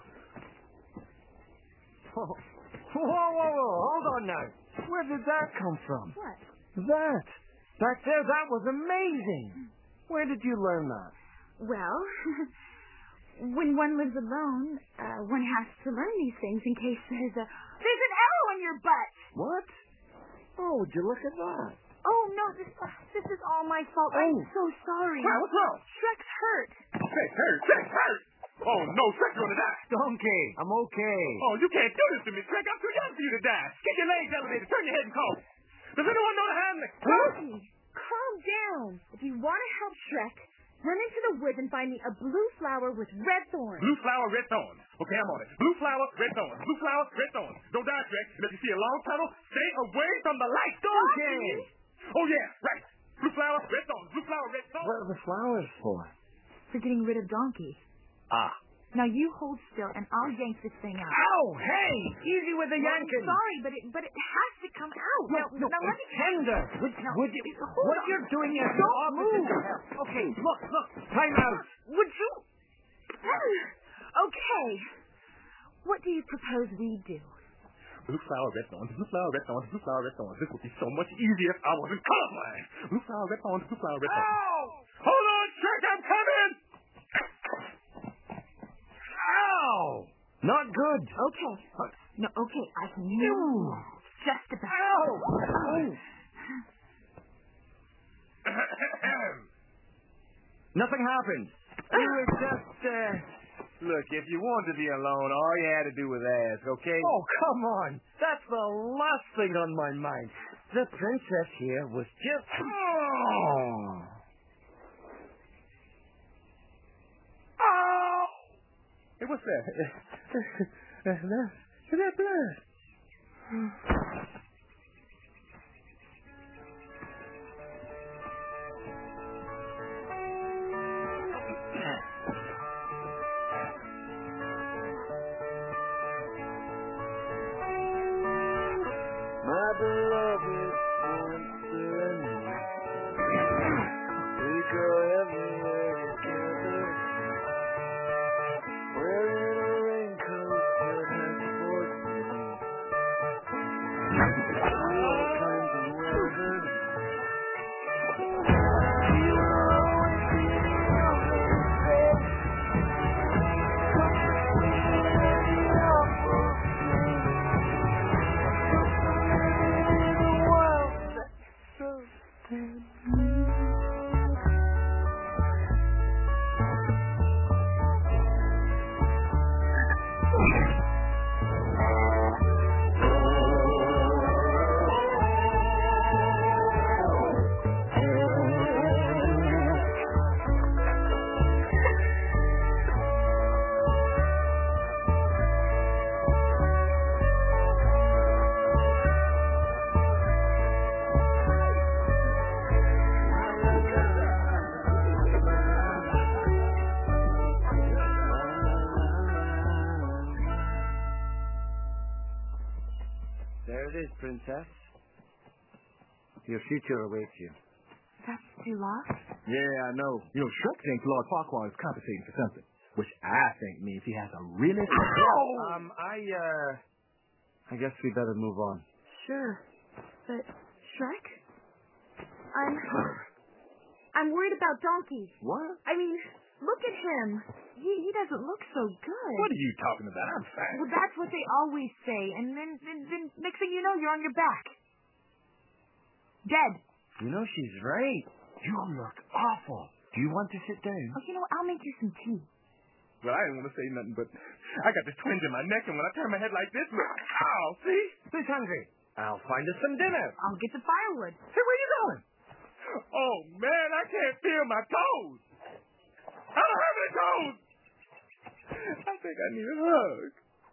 Whoa, hold on now. Where did that come from? What? That. Back there, that was amazing. Where did you learn that? Well, when one lives alone, one has to learn these things in case there's an arrow in your butt. What? Oh, would you look at that? Oh, no, this is all my fault. I'm so sorry. Wow, what's wrong? Shrek's hurt. Shrek's hurt! Oh, no, Shrek's gonna die. Donkey, I'm okay. Oh, you can't do this to me, Shrek. I'm too young for you to die. Get your legs elevated. Turn your head and call. Does anyone know the hand? Donkey, calm down. If you want to help Shrek, run into the woods and find me a blue flower with red thorns. Blue flower, red thorns. Okay, I'm on it. Blue flower, red thorns. Blue flower, red thorns. Don't die, Shrek. And if you see a long tunnel, stay away from the light. Donkey! Oh, yeah, right. Blue flower, red thorns. Blue flower, red thorns. What are the flowers for? For getting rid of Donkey. Ah. Now you hold still and I'll yank this thing out. Ow! Hey! Easy with the yanking. I'm sorry, but it has to come out. No, now let me... Tender. What you're doing is the opposite of help. Okay, look. Time out. Would you... Okay. What do you propose we do? Blue flower, red thorns. Blue flower, red thorns. Blue flower, red thorns. This would be so much easier if I wasn't colorblind. Blue flower, red thorns. Blue flower, red thorns. Ow! Hold on, Shrek, I'm coming! Ow! Not good. Okay. No, okay, I can move. Just about. Ow! Nothing happened. We were just, Look, if you wanted to be alone, all you had to do was ask, okay? Oh, come on. That's the last thing on my mind. The princess here was just... Oh! Hey, what's that? That's that blood. My beloved once again. princess. Your future awaits you. That's too lost? Yeah, I know. You know, Shrek thinks Lord Farquaad is compensating for something, which I think means he has a really... I guess we better move on. Sure. But, Shrek? I'm worried about Donkey. What? I mean, look at him. He doesn't look so good. What are you talking about? I'm fine. Well, that's what they always say, and then next thing you know, you're on your back. Dead. You know, she's right. You look awful. Do you want to sit down? Oh, I'll make you some tea. Well, I didn't want to say nothing, but I got this twinge in my neck, and when I turn my head like this, look, ow, see? Who's hungry? I'll find us some dinner. I'll get the firewood. Hey, where you going? Oh, man, I can't feel my toes. I don't have any toes. I think I need a hug.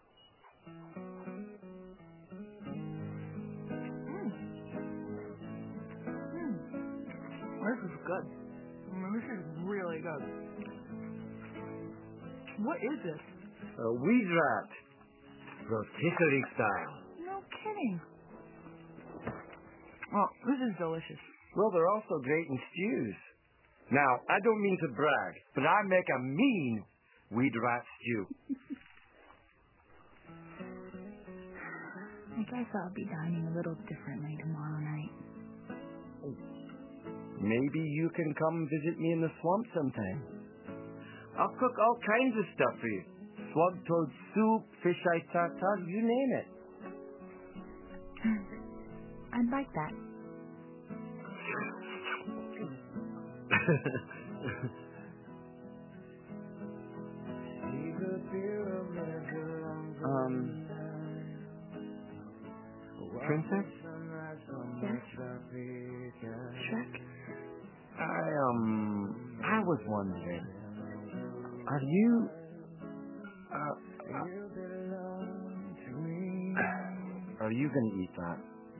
This is good. This is really good. What is this? A weed rat. Rotisserie style. No kidding. Well, this is delicious. Well, they're also great in stews. Now, I don't mean to brag, but I make a mean weed rat stew. I guess I'll be dining a little differently tomorrow night. Maybe you can come visit me in the swamp sometime. I'll cook all kinds of stuff for you. Slug toad soup, fish eye tartar, you name it. I'd like that. Princess? Yes? Shrek? I was wondering, are you, are you gonna eat that?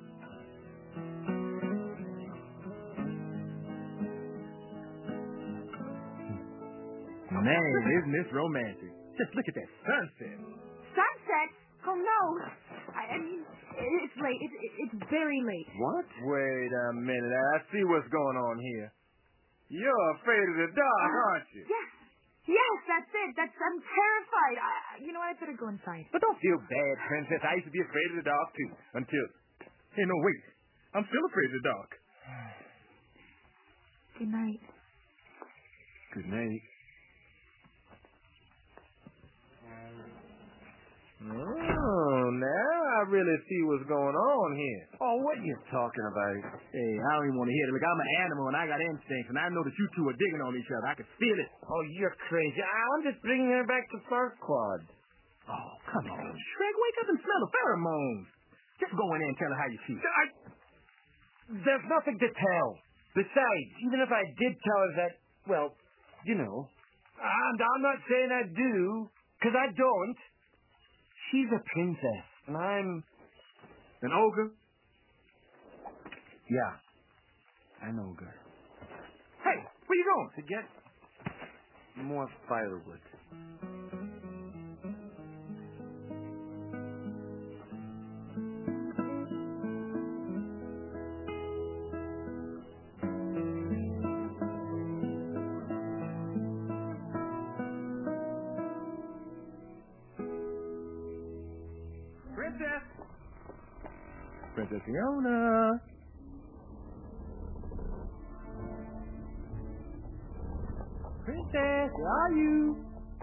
Man, isn't this romantic? Just look at that sunset. Sunset? Oh, no. I mean, it's late. It's very late. What? Wait a minute. I see what's going on here. You're afraid of the dark, aren't you? Yes, that's it. I'm terrified. You know what? I better go inside. But don't feel bad, Princess. I used to be afraid of the dark, too. Until... Hey, no, wait. I'm still afraid of the dark. Good night. Good night. Oh, now I really see what's going on here. Oh, what are you talking about? Hey, I don't even want to hear it. Look, I'm an animal and I got instincts, and I know that you two are digging on each other. I can feel it. Oh, you're crazy. I'm just bringing her back to Farquaad. Oh, come on, Shrek. Wake up and smell the pheromones. Just go in there and tell her how you feel. There's nothing to tell. Besides, even if I did tell her that, well, you know, and I'm not saying I do, because I don't. She's a princess, and I'm... An ogre? Yeah, an ogre. Hey, where you going? To get more firewood. Princess Fiona. Princess, where are you?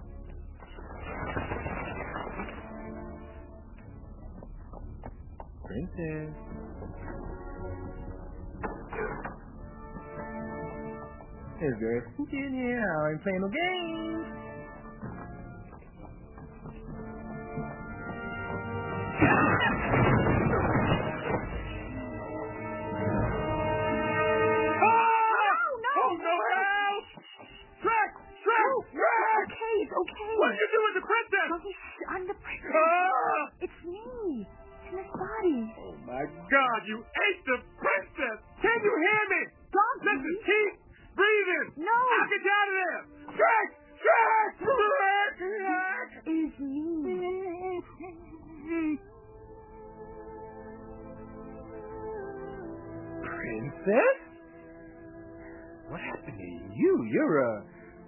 Princess. It's good. Yeah, I ain't playing no games. Okay. What did you do with the princess? I'm the princess. It's me. It's Miss Body. Oh, my God. You ate the princess. Can you hear me? Donkey. Listen, keep breathing. No. I'll get you out of there. Shrek! Shrek! What happened to you? You're,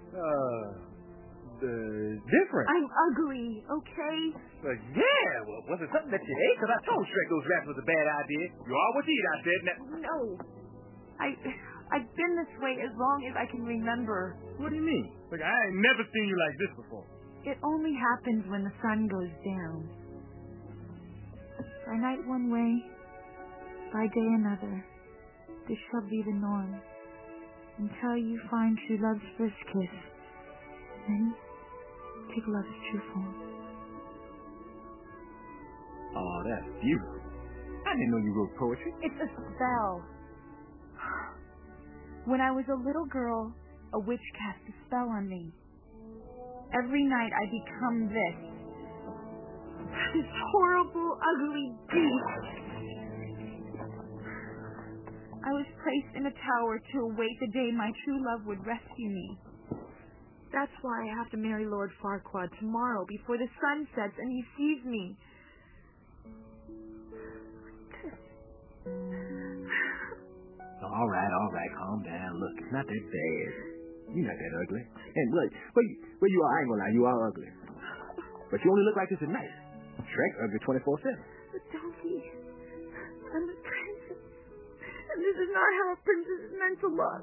different. I'm ugly, okay? But yeah, well, was it something that you ate? Because I told Shrek those rats was a bad idea. You all what you eat, I said. Now... No. I've been this way as long as I can remember. What do you mean? Look, I ain't never seen you like this before. It only happens when the sun goes down. By night one way, by day another. This shall be the norm. Until you find true love's first kiss. Then take love's true form. Oh, that's beautiful. I didn't know you wrote poetry. It's a spell. When I was a little girl, a witch cast a spell on me. Every night I become this horrible, ugly beast. I was placed in a tower to await the day my true love would rescue me. That's why I have to marry Lord Farquaad tomorrow before the sun sets and he sees me. All right, calm down. Look, it's not that bad. You're not that ugly. And look, where you are, I ain't gonna lie, you are ugly. But you only look like this at night. Shrek ugly 24/7. But Donkey, I'm a princess. And this is not how a princess is meant to look.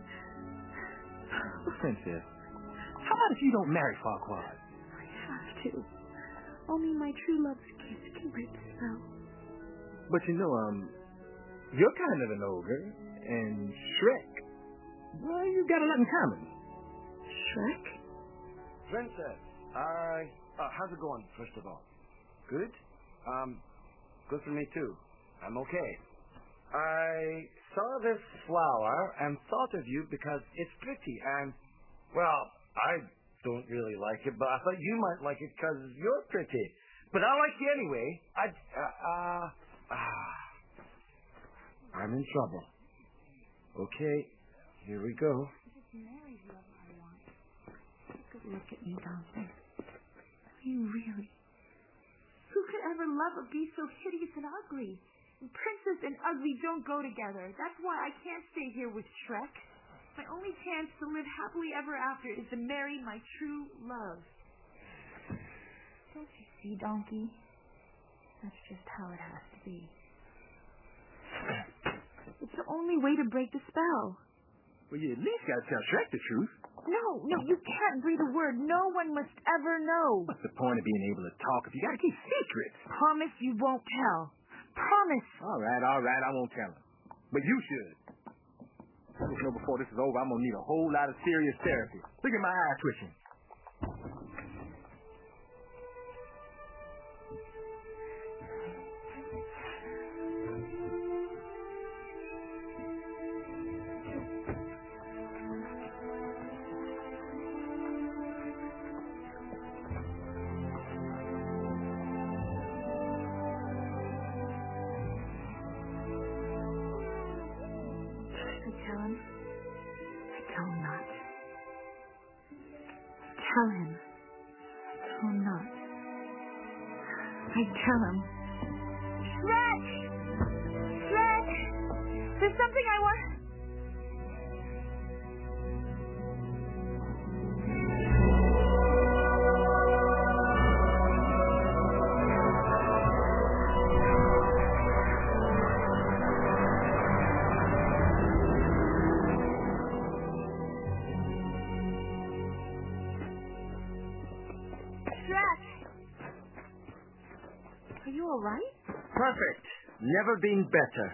Princess, how about if you don't marry Farquaad? I have to. Only my true love's kiss can break the spell. But you know, you're kind of an ogre, and Shrek, well, you got a lot in common. Shrek? Princess, how's it going, first of all? Good? Good for me, too. I'm okay. I saw this flower and thought of you because it's pretty, and, well, I don't really like it, but I thought you might like it because you're pretty. But I like you anyway. I'm in trouble. Okay, here we go. Take a look at me, Donkey. I mean, really. Who could ever love a beast so hideous and ugly? Princess and ugly don't go together. That's why I can't stay here with Shrek. My only chance to live happily ever after is to marry my true love. Don't you see, Donkey? That's just how it has to be. It's the only way to break the spell. Well, you at least gotta tell Shrek the truth. No, you can't breathe a word. No one must ever know. What's the point of being able to talk if you gotta keep secrets? Promise you won't tell. Promise. All right, I won't tell him. But you should. You know, before this is over, I'm gonna need a whole lot of serious therapy. Look at my eye twitching. Tell him. Tell him not. I tell him. Shrek! Shrek! There's something I want... Are you all right? Perfect. Never been better.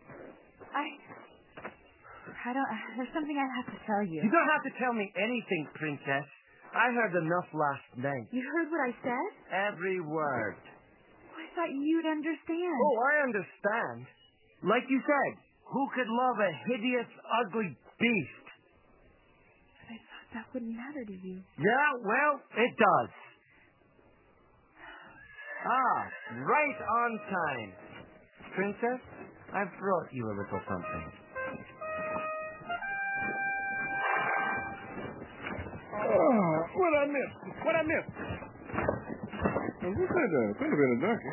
There's something I have to tell you. You don't have to tell me anything, Princess. I heard enough last night. You heard what I said? Every word. I thought you'd understand. Oh, I understand. Like you said, who could love a hideous, ugly beast? But I thought that wouldn't matter to you. Yeah, well, it does. Right on time. Princess, I've brought you a little something. What I missed? What's that? Could have been a donkey.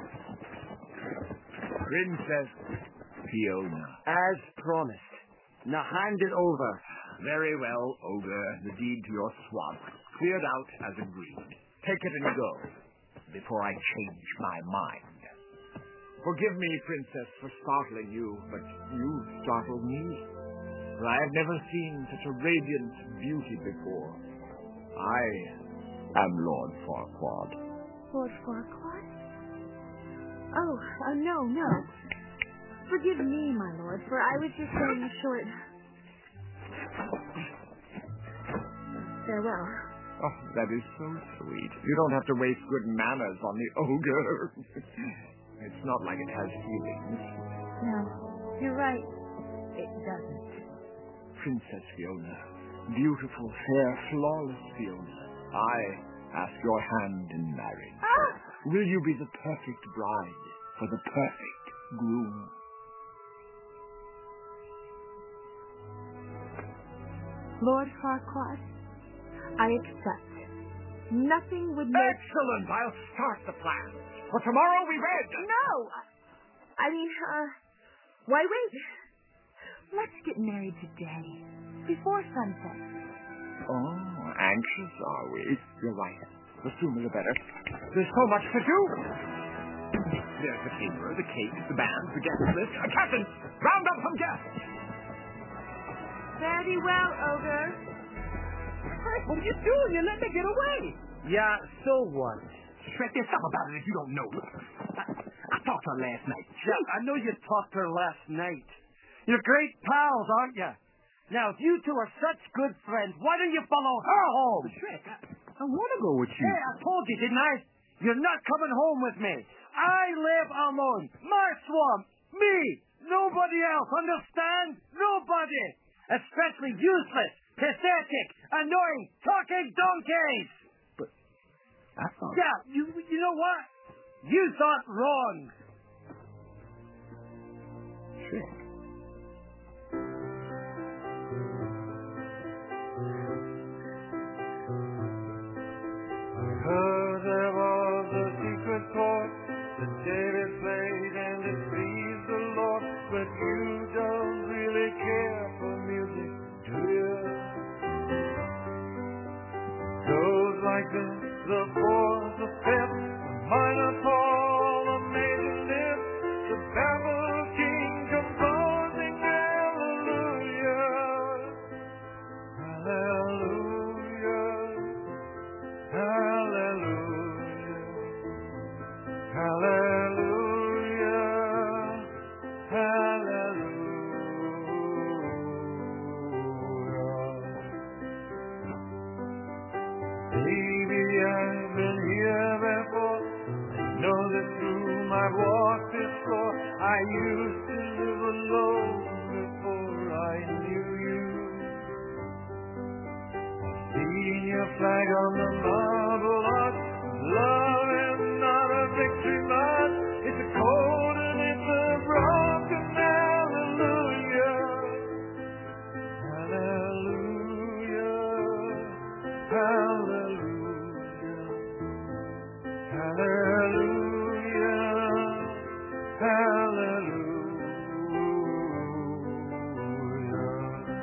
Princess Fiona. As promised. Now hand it over. Very well, Ogre. The deed to your swamp cleared out as agreed. Take it and go, before I change my mind. Forgive me, Princess, for startling you, but you startled me. For I have never seen such a radiant beauty before. I am Lord Farquaad. Lord Farquaad? Oh, no. Forgive me, my lord, for I was just saying a short... farewell. Oh, that is so sweet. You don't have to waste good manners on the ogre. It's not like it has feelings. No, you're right. It doesn't. Princess Fiona, beautiful, fair, flawless Fiona, I ask your hand in marriage. Ah! Will you be the perfect bride for the perfect groom? Lord Farquaad, I accept. Nothing would make... Excellent! I'll start the plans. For tomorrow we wed! No! I mean, why wait? Let's get married today, before sunset. Oh, anxious are we? You're right. The sooner the better. There's so much to do. There's the caterer, the cake, the band, the guest list. Captain, round up some guests! Very well, Ogre. Hey, what are you doing? You let me get away. Yeah, so what? Shrek, there's something about it that you don't know. I talked to her last night. Yeah, I know you talked to her last night. You're great pals, aren't you? Now, if you two are such good friends, why don't you follow her home? Shrek, I want to go with you. Hey, I told you, didn't I? You're not coming home with me. I live alone. My swamp. Me. Nobody else. Understand? Nobody. Especially useless, pathetic, annoying, talking donkeys. But I thought... Yeah, you know what? You thought wrong. Shrek. There was a secret chord that David played and it pleased the Lord, but you don't really care for music, do you? Goes like this, the fourth, the fifth, the minor fall, the major lift, the baffled king composing hallelujah, hallelujah, hallelujah, hallelujah, hallelujah. Baby, I've been here before. I know that through my walk this floor. I used to live alone before I knew you. Seen your flag on the marble arch. Love is not a victory march. It's a cold and it's a broken hallelujah. Hallelujah. Hallelujah. Hallelujah. Hallelujah.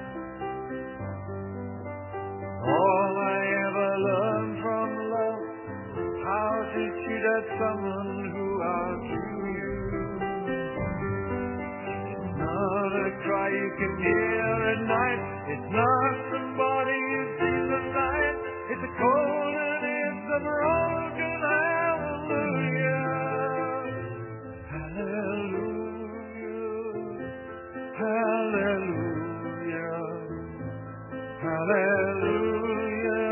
All I ever learned from love was how to treat someone who outgrew you. It's not a cry you can hear at night. It's not somebody you see tonight. It's a cold and it's a broken hallelujah. Hallelujah. Hallelujah. Hallelujah.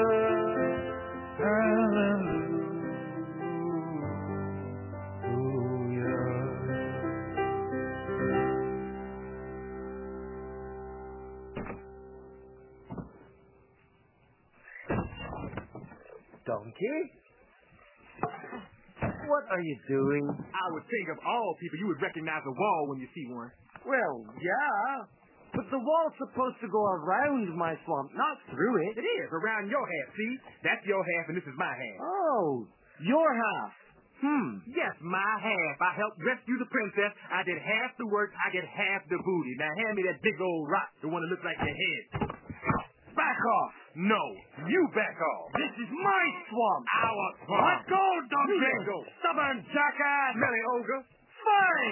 Donkey? What are you doing? I would think of all people you would recognize a wall when you see one. Well, yeah. But the wall's supposed to go around my swamp, not through it. It is, around your half, see? That's your half and this is my half. Oh, your half. Yes, my half. I helped rescue the princess. I did half the work. I get half the booty. Now hand me that big old rock, the one that looks like your head. back off. No, you back off. This is my swamp. Our swamp. Let go, Donkey. You let go. Stubborn jackass. Smelly ogre. Fine.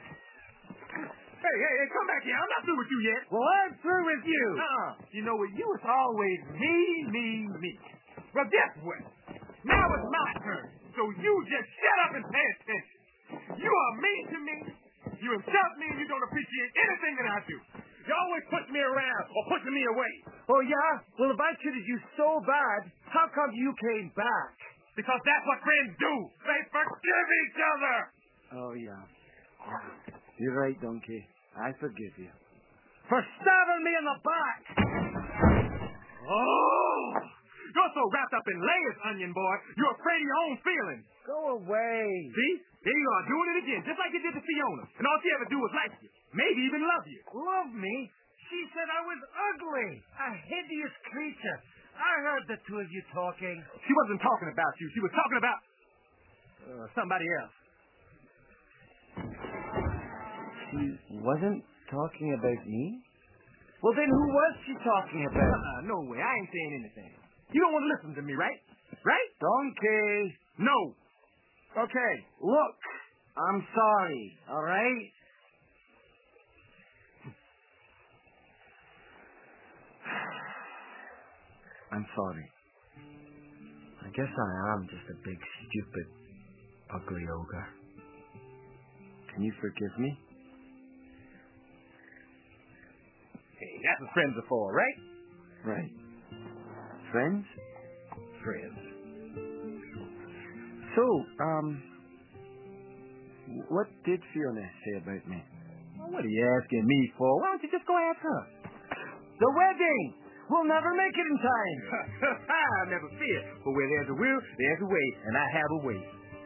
Hey, come back here. I'm not through with you yet. Well, I'm through with you. You know, with you, it's always me. Well, guess what? Now it's my turn. So you just shut up and pay attention. You are mean to me. You insult me and you don't appreciate anything that I do. You always push me around or pushing me away. Oh, yeah? Well, if I treated you so bad, how come you came back? Because that's what friends do. They forgive each other. Oh, yeah. You're right, Donkey. I forgive you. For stabbing me in the back. Oh! You're so wrapped up in layers, onion boy, you're afraid of your own feelings. Go away. See? There you are, doing it again, just like you did to Fiona. And all she ever do was like you. Maybe even love you. Love me? She said I was ugly. A hideous creature. I heard the two of you talking. She wasn't talking about you. She was talking about somebody else. She wasn't talking about me? Well, then who was she talking about? No way. I ain't saying anything. You don't want to listen to me, right? Right? Donkey. No. Okay, look. I'm sorry, all right? I'm sorry. I guess I am just a big, stupid, ugly ogre. Can you forgive me? Hey, that's what friends are for, right? Right. Friends? Friends. So, what did Fiona say about me? Well, what are you asking me for? Why don't you just go ask her? The wedding! We'll never make it in time. I never fear. But where there's a will, there's a way, and I have a way.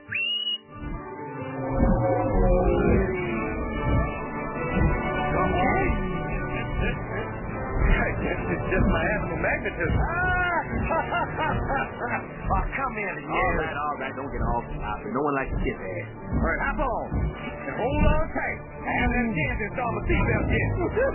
I guess it's just my animal magnetism. Oh, come in again. All right, don't get all sloppy. No one likes to get there. All right, hop on. And hold on tight. I have that chance to install the seatbelt yet.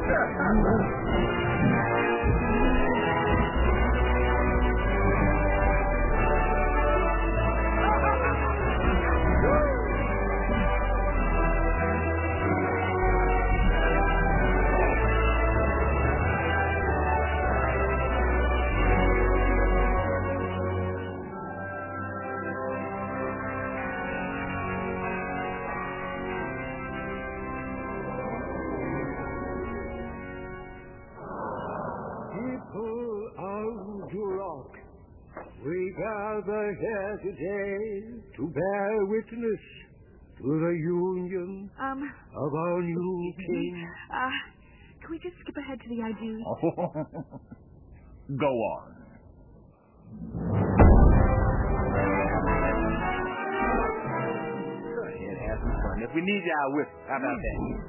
We gather here today to bear witness to the union of our new king. Can we just skip ahead to the ID? Go on. Go ahead, have some fun. If we need you, I will. How about that?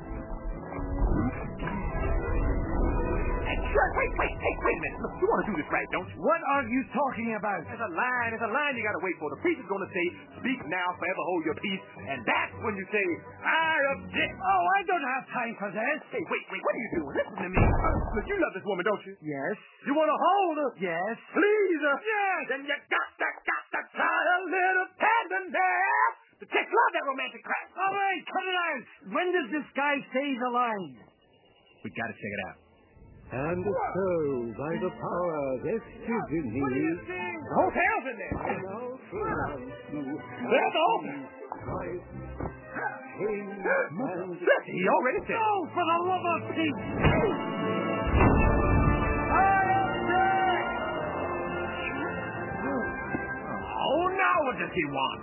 Wait a minute. Look, you want to do this right, don't you? What are you talking about? There's a line you got to wait for. The priest is going to say, speak now, forever hold your peace. And that's when you say, I object. Oh, I don't have time for this. Hey, wait, what are you doing? Listen to me. Look, you love this woman, don't you? Yes. You want to hold her? Yes. Please her? Yes. Then you got to try a little tending there. The chicks love that romantic crap. All right, cut it out. When does this guy say the line? We got to check it out. And so, by the power vested in me, the hotel's in there. There's the hotel. He already said. Oh, for the love of Pete! Oh, now what does he want?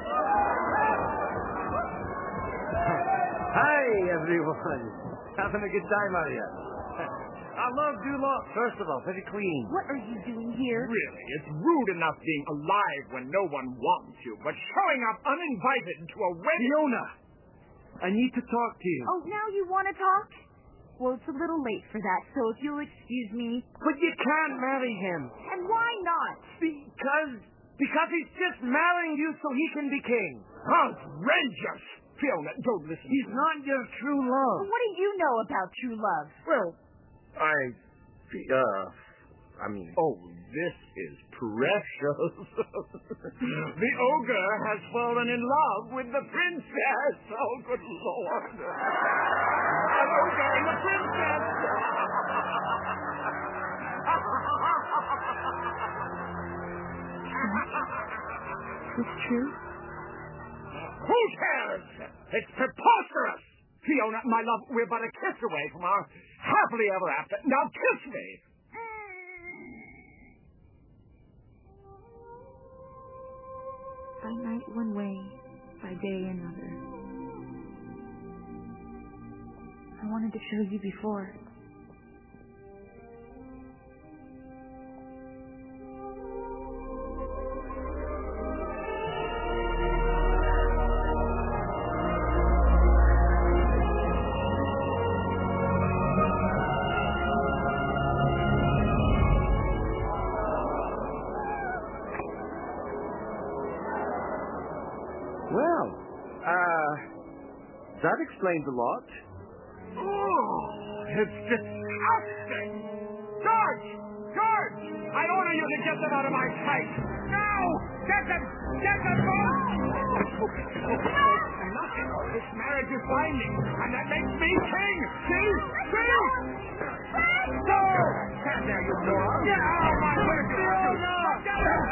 Hi, everyone. Having a good time, are you? I love Dulot, first of all. Very clean. What are you doing here? Really, it's rude enough being alive when no one wants you, but showing up uninvited to a wedding... Fiona, I need to talk to you. Oh, now you want to talk? Well, it's a little late for that, so if you'll excuse me... But you can't marry him. And why not? Because he's just marrying you so he can be king. Outrageous! Fiona, don't listen. He's not your true love. What do you know about true love? Well, I mean... Oh, this is precious. The ogre has fallen in love with the princess. Oh, good Lord. An ogre and the princess. Is this true? Who cares? It's preposterous. Fiona, my love, we're but a kiss away from our happily ever after. Now kiss me. By night one way, by day another. I wanted to show you before. Well, that explains a lot. Oh, it's disgusting. George! George! I order you to get them out of my sight. Now! Get them! Get them! Nothing. This marriage is binding, and that makes me king. See? See? No! Stand there, you moron. Get out of my way, Fiona! Get him!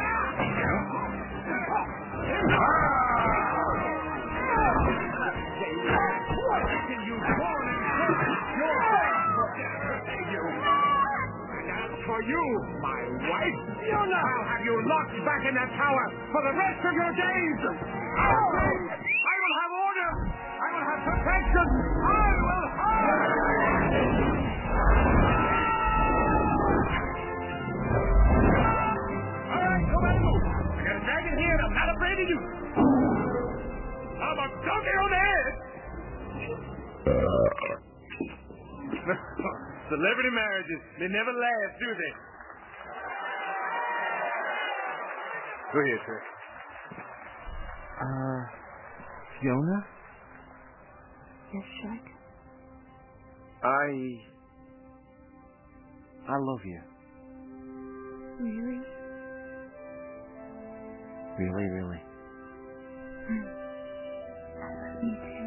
For you, my wife, I'll have you locked back in that tower for the rest of your days. I will have order. I will have protection. I will have... All right, nobody move. I got a dragon here, and I'm not afraid of you. I'm a donkey on the head. Celebrity marriages, they never last, do they? Go ahead, sir. Fiona? Yes, Shrek? I love you. Really? Really, really. I love you too.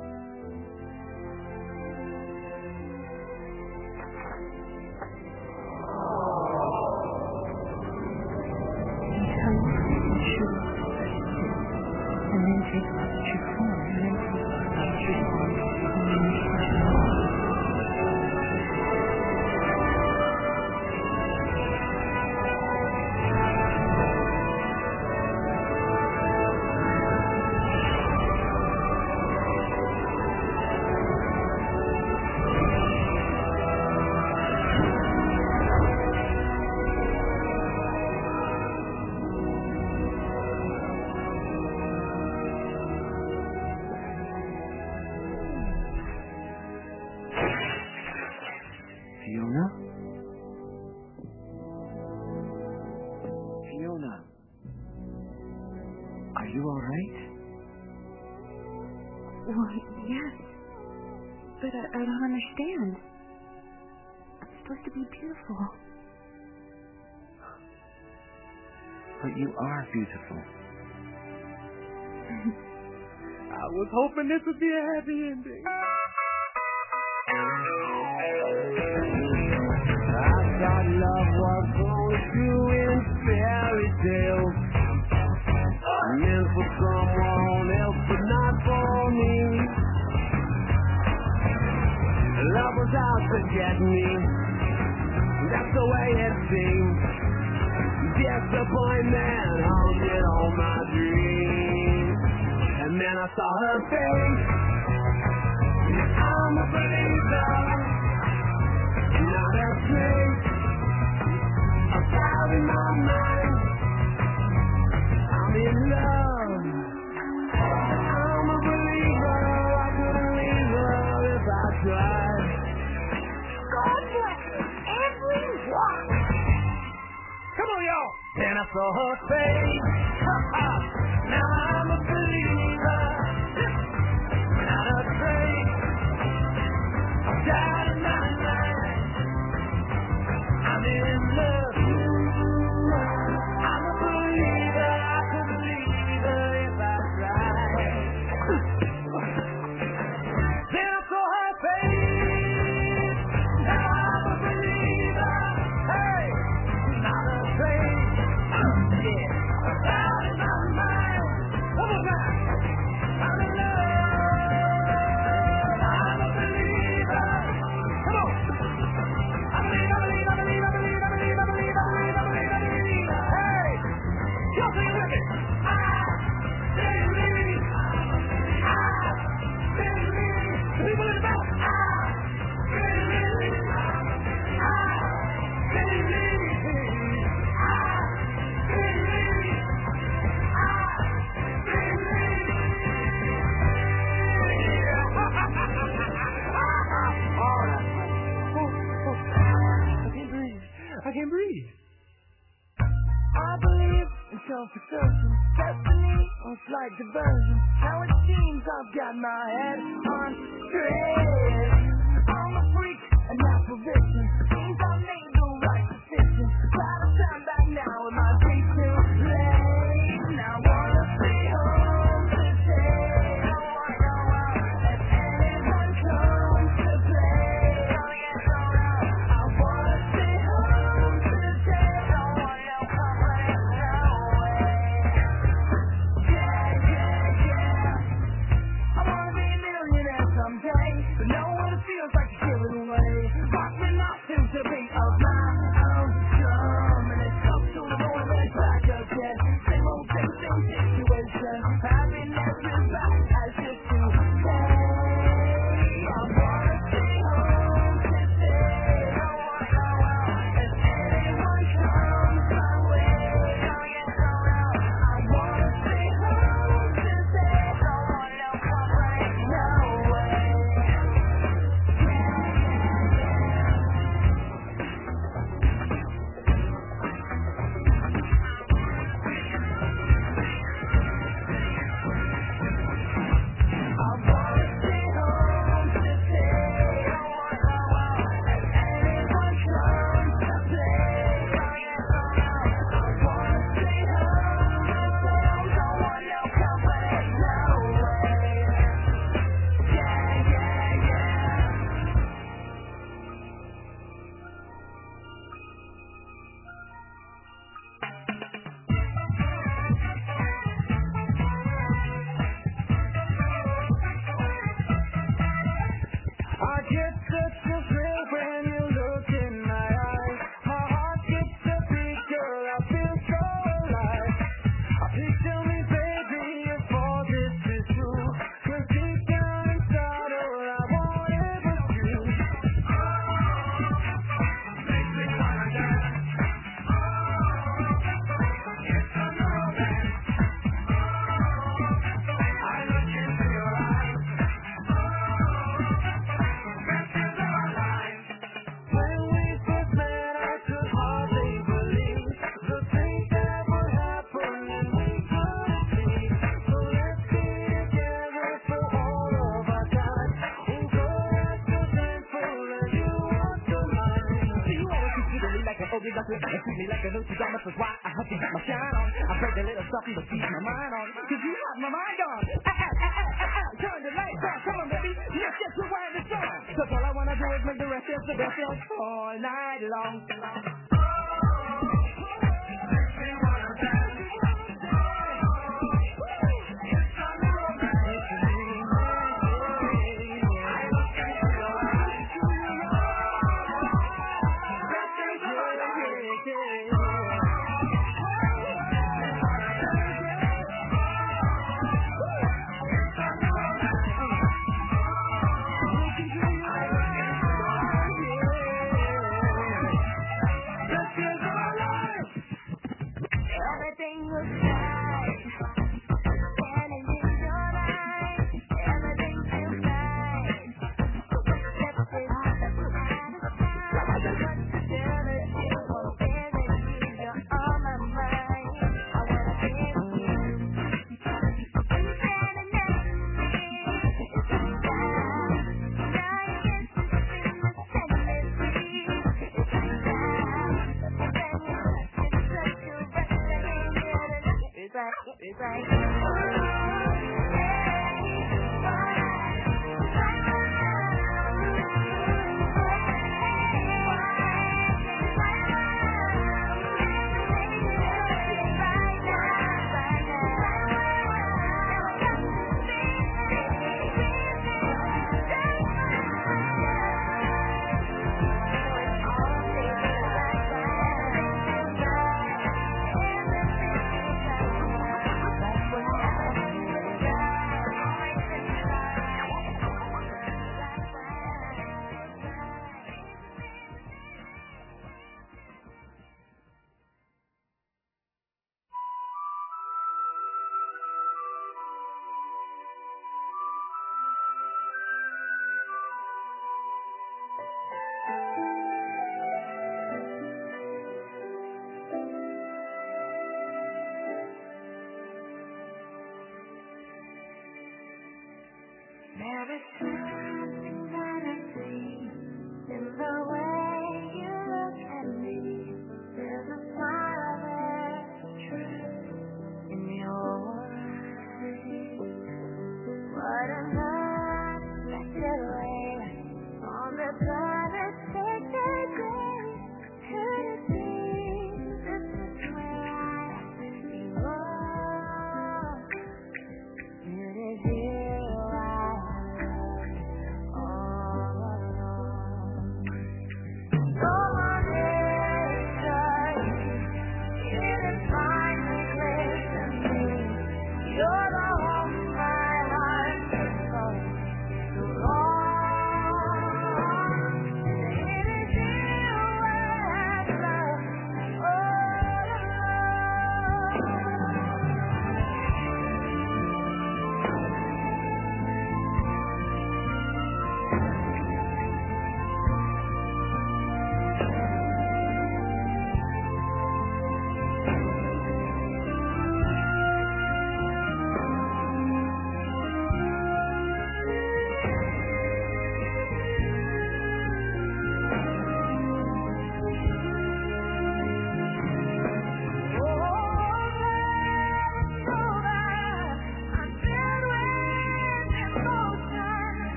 Fiona? Fiona? Are you all right? Well, yes. But I don't understand. I'm supposed to be beautiful. But you are beautiful. I was hoping this would be a happy ending. I thought love was only true in fairy tales, meant for someone else but not for me. Love was out to get me, that's the way it seemed. Disappointment haunted all my dreams. And then I saw her face. I'm a believer, not a trace of doubt in my mind. I'm in love. I'm a believer. I couldn't leave her if I tried. God bless everyone. Come on, y'all. Then I saw her face. Now I'm a believer, not a trace of doubt in my mind. I'm in love. I can't breathe. I believe in self-assertion, destiny or slight diversion. Now it seems I've got my head on straight. I'm a freak, an apparition. Seems I made the right decision. Gotta turn back now, it might be too late. Now I wanna stay home today. Don't wanna go out if anyone comes to play. Don't get thrown out. I wanna stay home today. Don't want no company, no way. Yeah. I wanna be a millionaire someday, but know what it feels like to give it away. Rock me not to the beat of my own drum, and it's up to the Lord right back again. Same old situation. Happiness is back as it to say. I wanna stay home today. Don't wanna go out if anyone comes my way. Don't get thrown out. I wanna stay home today. Don't want no company, no way. I wanna stay home today. Don't wanna go out if anyone comes to play. Don't get thrown out. I wanna stay home today. Don't want no company, no way. I get such a thrill when you look in my eyes. My heart gets a beat, girl, I feel so alive. Please tell me, baby, if all this is true. 'Cause deep down inside, all I wanted was you. Makes me wanna dance. It's a romance. I look into your eyes. When we first met, I could hardly believe the things that would happen and we couldn't see. So let's be together for all of our time. Oh, girl, I'm so thankful that you want to mine. You always consider me like an oldie doctor, and treat me like a new pajamas. That's why I have to get my shine on. I break a little something to keep my mind on. 'Cause you have my mind on. Turn the lights on, come on, baby. Let's get to where the sun. 'Cause all I wanna do is make the rest of the best feel all night long. Everything was right. Standing in your light. Everything feels right. Let's get out of time. What to tell it, you won't feel it. You're on my mind. I wanna be with you. Standing next to me. It's time. Now you get to spin the tendency. It's time. It's like